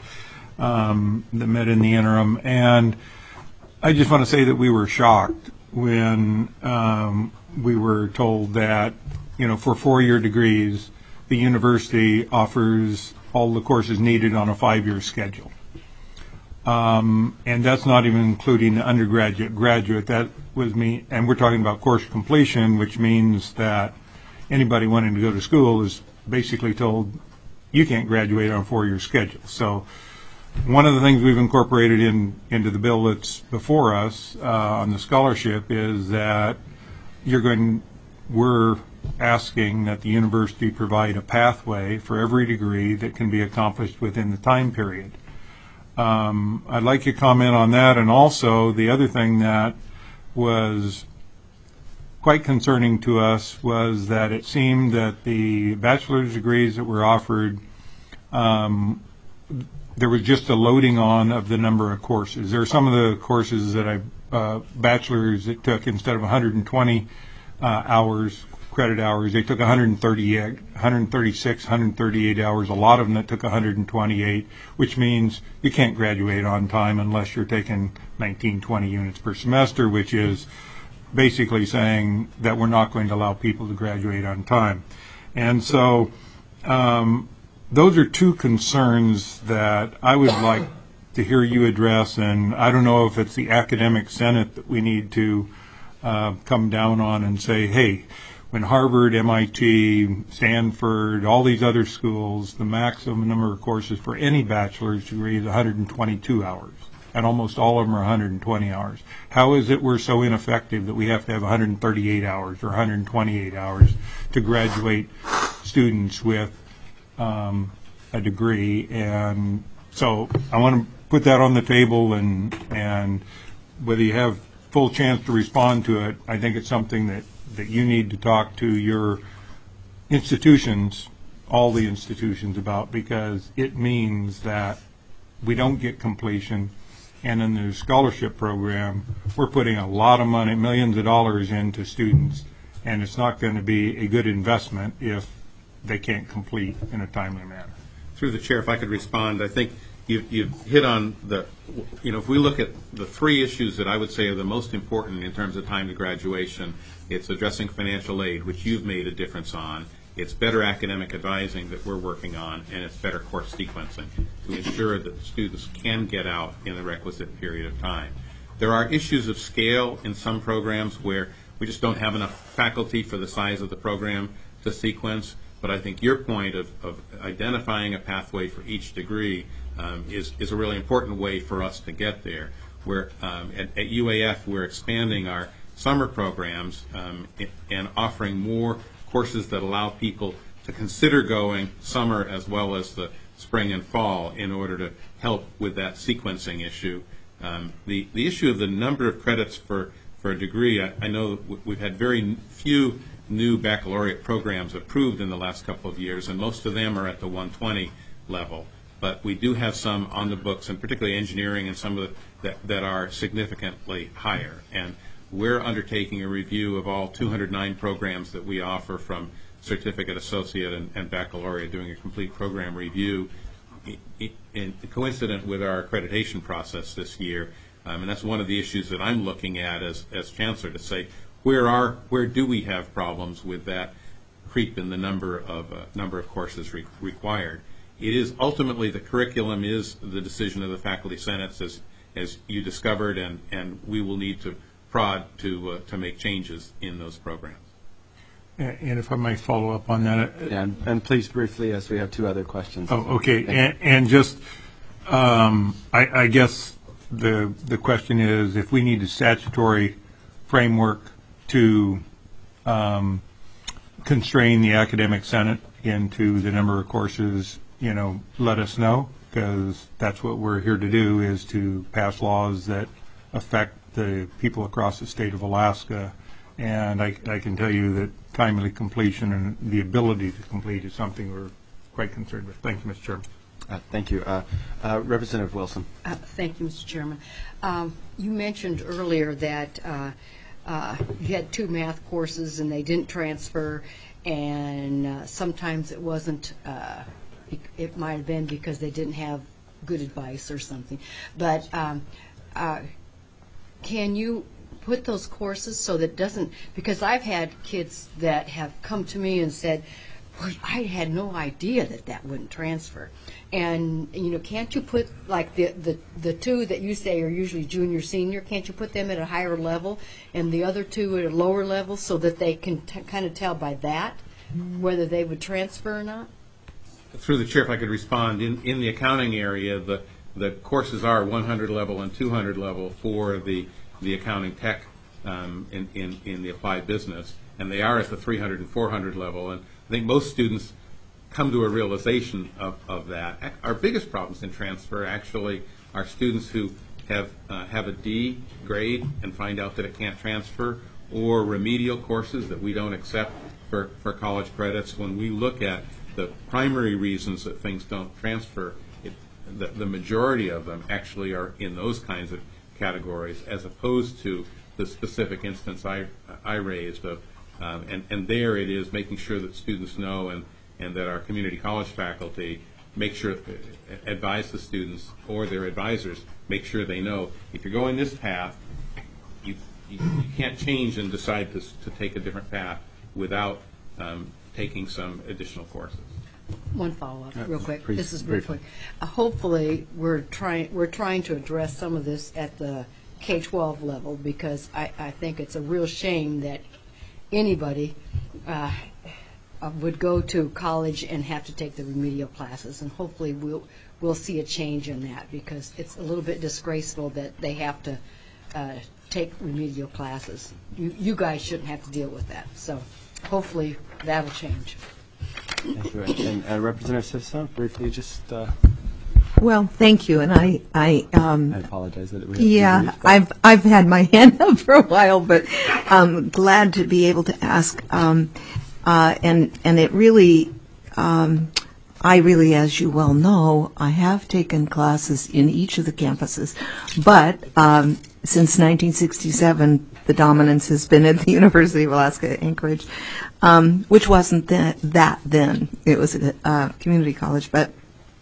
um, that met in the interim, and I just want to say that we were shocked when um, we were told that, you know, for four-year degrees, the university offers all the courses needed on a five-year schedule. Um, and that's not even including the undergraduate, graduate. That was me, and we're talking about course completion, which means that anybody wanting to go to school is basically told, you can't graduate on a four-year schedule. So one of the things we've incorporated in into the bill that's before us uh, on the scholarship is that you're going, we're asking that the university provide a pathway for every degree that can be accomplished within the time period. Um, I'd like you to comment on that, and also the other thing that was quite concerning to us was that it seemed that the bachelor's degrees that were offered, um, there was just a loading on of the number of courses. There are some of the courses that I, uh, bachelor's that took, instead of one hundred twenty uh, hours, credit hours, they took one hundred thirty-eight, one hundred thirty-six, one hundred thirty-eight hours, a lot of them that took one hundred twenty-eight, which means you can't graduate on time unless you're taking nineteen, twenty units per semester, which is basically saying that we're not going to allow people to graduate on time. And so um, those are two concerns that I would like to hear you address, and I don't know if it's the academic senate that we need to uh, come down on and say, hey, when Harvard, M I T, Stanford, all these other schools, the maximum number of courses for any bachelor's degree is one hundred twenty-two hours, and almost all of them are one hundred twenty hours. How is it we're so ineffective that we have to have one hundred thirty-eight hours or one hundred twenty-eight hours to graduate students with um, a degree? And so I want to put that on the table, and and whether you have full chance to respond to it, I think it's something that, that you need to talk to your institutions, all the institutions about, because it means that we don't get completion. And in the scholarship program, we're putting a lot of money, millions of dollars into students, and it's not going to be a good investment if they can't complete in a timely manner. Through the chair, if I could respond, I think you've, you've hit on the, you know, if we look at the three issues that I would say are the most important in terms of time to graduation, it's addressing financial aid, which you've made a difference on. It's better academic advising that we're working on, and it's better course sequencing to ensure that students can get out in the requisite period of time. There are issues of scale in some programs where we just don't have enough faculty for the size of the program to sequence, but I think your point of, of identifying a pathway for each degree um, is, is a really important way for us to get there. Where um, at, at U A F we're expanding our summer programs um, and offering more courses that allow people to consider going summer as well as the spring and fall in order to help with that sequencing issue. Um, the, the issue of the number of credits for, for a degree, I, I know we've had very few new baccalaureate programs approved in the last couple of years, and most of them are at the one twenty level. But we do have some on the books, and particularly engineering and some of the, that, that are significantly higher. And we're undertaking a review of all two hundred nine programs that we offer, from certificate, associate, and, and baccalaureate, doing a complete program review in, in, coincident with our accreditation process this year. Um, and that's one of the issues that I'm looking at as, as chancellor, to say where are where do we have problems with that creep in the number of uh, number of courses re required. It is ultimately the curriculum is the decision of the faculty senates, as as you discovered, and and we will need to prod to uh, to make changes in those programs. And if I might follow up on that. And, and please briefly, as we have two other questions. Oh, okay. And, and just, um, I, I guess the the question is, if we need a statutory framework to um, constrain the academic senate into the number of courses, you know, let us know, because that's what we're here to do, is to pass laws that affect the people across the state of Alaska. And I, I can tell you that timely completion and the ability to complete is something we're quite concerned with. Thank you, Mister Chairman. Uh, thank you. Uh, uh, Representative Wilson. Uh, thank you, Mister Chairman. Um, you mentioned earlier that uh, uh, you had two math courses and they didn't transfer, and uh, sometimes it wasn't, uh, it might have been because they didn't have good advice or something. But um, uh, can you put those courses so that doesn't, because I've had kids that have come to me and said, well, I had no idea that that wouldn't transfer. And, you know, can't you put, like, the, the, the two that you say are usually junior, senior, can't you put them at a higher level and the other two at a lower level so that they can t kind of tell by that whether they would transfer or not? Through the chair, if I could respond, in, in the accounting area, the, the courses are one hundred level and two hundred level for the the accounting tech um, in, in, in the applied business, and they are at the three hundred and four hundred level. And I think most students come to a realization of, of that. Our biggest problems in transfer actually are students who have, uh, have a D grade and find out that it can't transfer, or remedial courses that we don't accept for, for college credits. When we look at the primary reasons that things don't transfer, it, the, the majority of them actually are in those kinds of categories, as opposed to the specific instance I, I raised of, um, and, and there it is making sure that students know, and, and that our community college faculty make sure, advise the students or their advisors, make sure they know, if you're going this path, you, you, you can't change and decide to, to take a different path without um, taking some additional courses. One follow-up, Uh, real quick. brief- This is real briefly. quick. Uh, hopefully, we're trying we're trying to address some of this at the K twelve level, because I, I think it's a real shame that anybody uh, uh, would go to college and have to take the remedial classes, and hopefully we'll we'll see a change in that, because it's a little bit disgraceful that they have to uh, take remedial classes. You, you guys shouldn't have to deal with that, so hopefully that'll change. Thank you. And uh, Representative Simpson, briefly, just. Uh, Well, thank you, and I, I, um, I apologize that we have to yeah, brief, but- I've, I've had my hand up for a while, but I'm glad to be able to ask. Um, uh, and, and it really, um, I really, as you well know, I have taken classes in each of the campuses, but um, since nineteen sixty-seven, the dominance has been at the University of Alaska Anchorage, um, which wasn't that, that then. It was a uh, community college, but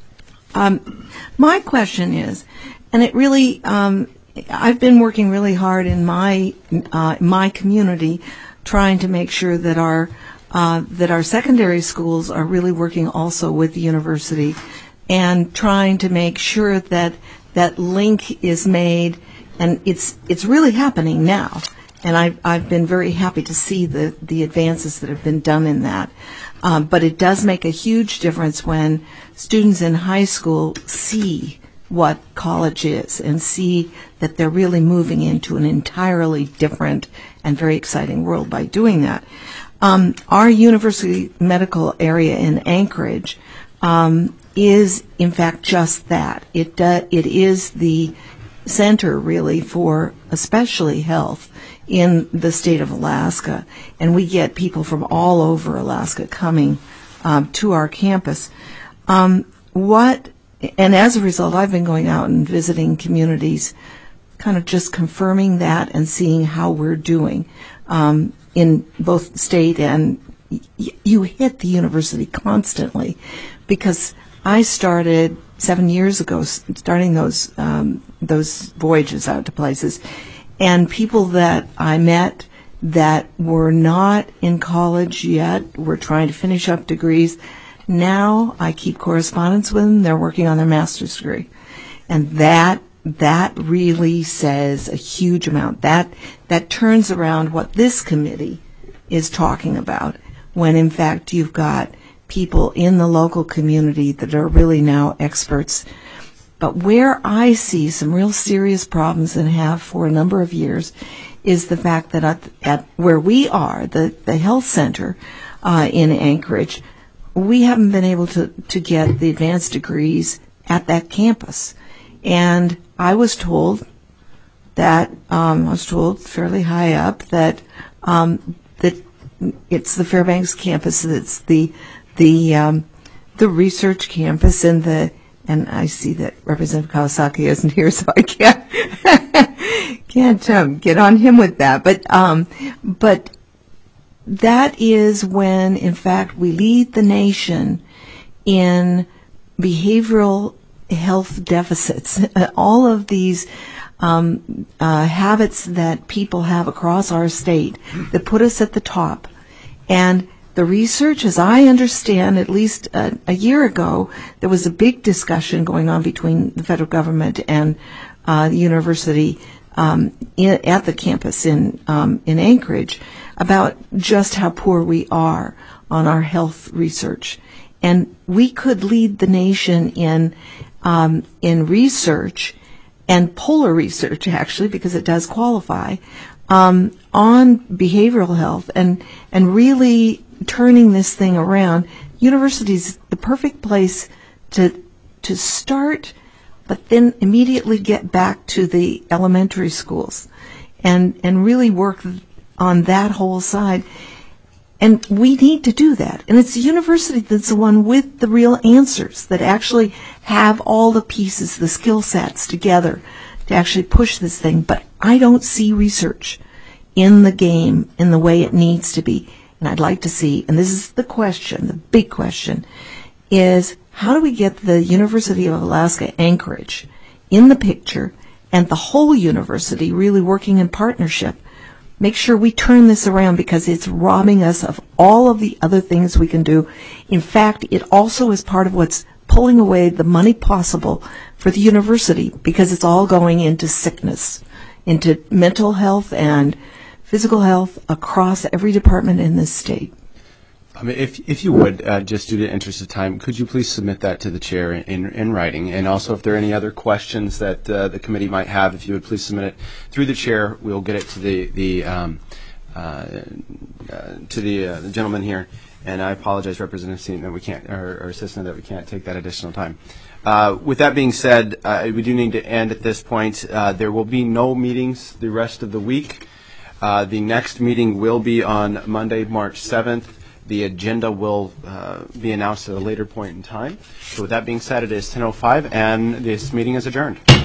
um, my question is, and it really, um, I've been working really hard in my uh, my community, trying to make sure that our uh, that our secondary schools are really working also with the university, and trying to make sure that that link is made, and it's it's really happening now. And I've, I've been very happy to see the, the advances that have been done in that. Um, but it does make a huge difference when students in high school see what college is and see that they're really moving into an entirely different and very exciting world by doing that. Um, our university medical area in Anchorage um, is, in fact, just that. It do, it is the center, really, for especially health in the state of Alaska, and we get people from all over Alaska coming um, to our campus. Um, what, and as a result, I've been going out and visiting communities, kind of just confirming that and seeing how we're doing um, in both state and y- you hit the university constantly, because I started seven years ago, starting those um, those voyages out to places. And people that I met that were not in college yet, were trying to finish up degrees, now I keep correspondence with them. They're working on their master's degree. And that that really says a huge amount. That that turns around what this committee is talking about, when in fact you've got people in the local community that are really now experts. But where I see some real serious problems and have for a number of years is the fact that at, at where we are, the, the health center uh, in Anchorage, we haven't been able to, to get the advanced degrees at that campus. And I was told that, um, I was told fairly high up that um, that it's the Fairbanks campus that's the the um, the research campus, and the and I see that Representative Kawasaki isn't here, so I can't can't um, get on him with that. But um, but that is when, in fact, we lead the nation in behavioral health deficits. All of these um, uh, habits that people have across our state that put us at the top, and the research, as I understand, at least a, a year ago, there was a big discussion going on between the federal government and uh, the university um, in, at the campus in um, in Anchorage about just how poor we are on our health research, and we could lead the nation in um, in research and polar research, actually, because it does qualify um, on behavioral health, and and really turning this thing around. University's the perfect place to to start, but then immediately get back to the elementary schools and and really work on that whole side. And we need to do that. And it's the university that's the one with the real answers, that actually have all the pieces, the skill sets together to actually push this thing. But I don't see research in the game in the way it needs to be. And I'd like to see, and this is the question, the big question, is how do we get the University of Alaska Anchorage in the picture and the whole university really working in partnership make sure we turn this around because it's robbing us of all of the other things we can do. In fact, it also is part of what's pulling away the money possible for the university because it's all going into sickness, into mental health and physical health across every department in this state. I mean, if if you would, uh, just due to interest of time, could you please submit that to the chair in in writing? And also, if there are any other questions that uh, the committee might have, if you would please submit it through the chair, we'll get it to the the um, uh, uh, to the, uh, the gentleman here. And I apologize, Representative Seaton, that we can't, or, or Assistant, that we can't take that additional time. Uh, with that being said, uh, we do need to end at this point. Uh, there will be no meetings the rest of the week. Uh, the next meeting will be on Monday, March seventh. The agenda will uh, be announced at a later point in time. So with that being said, it is ten oh five, and this meeting is adjourned.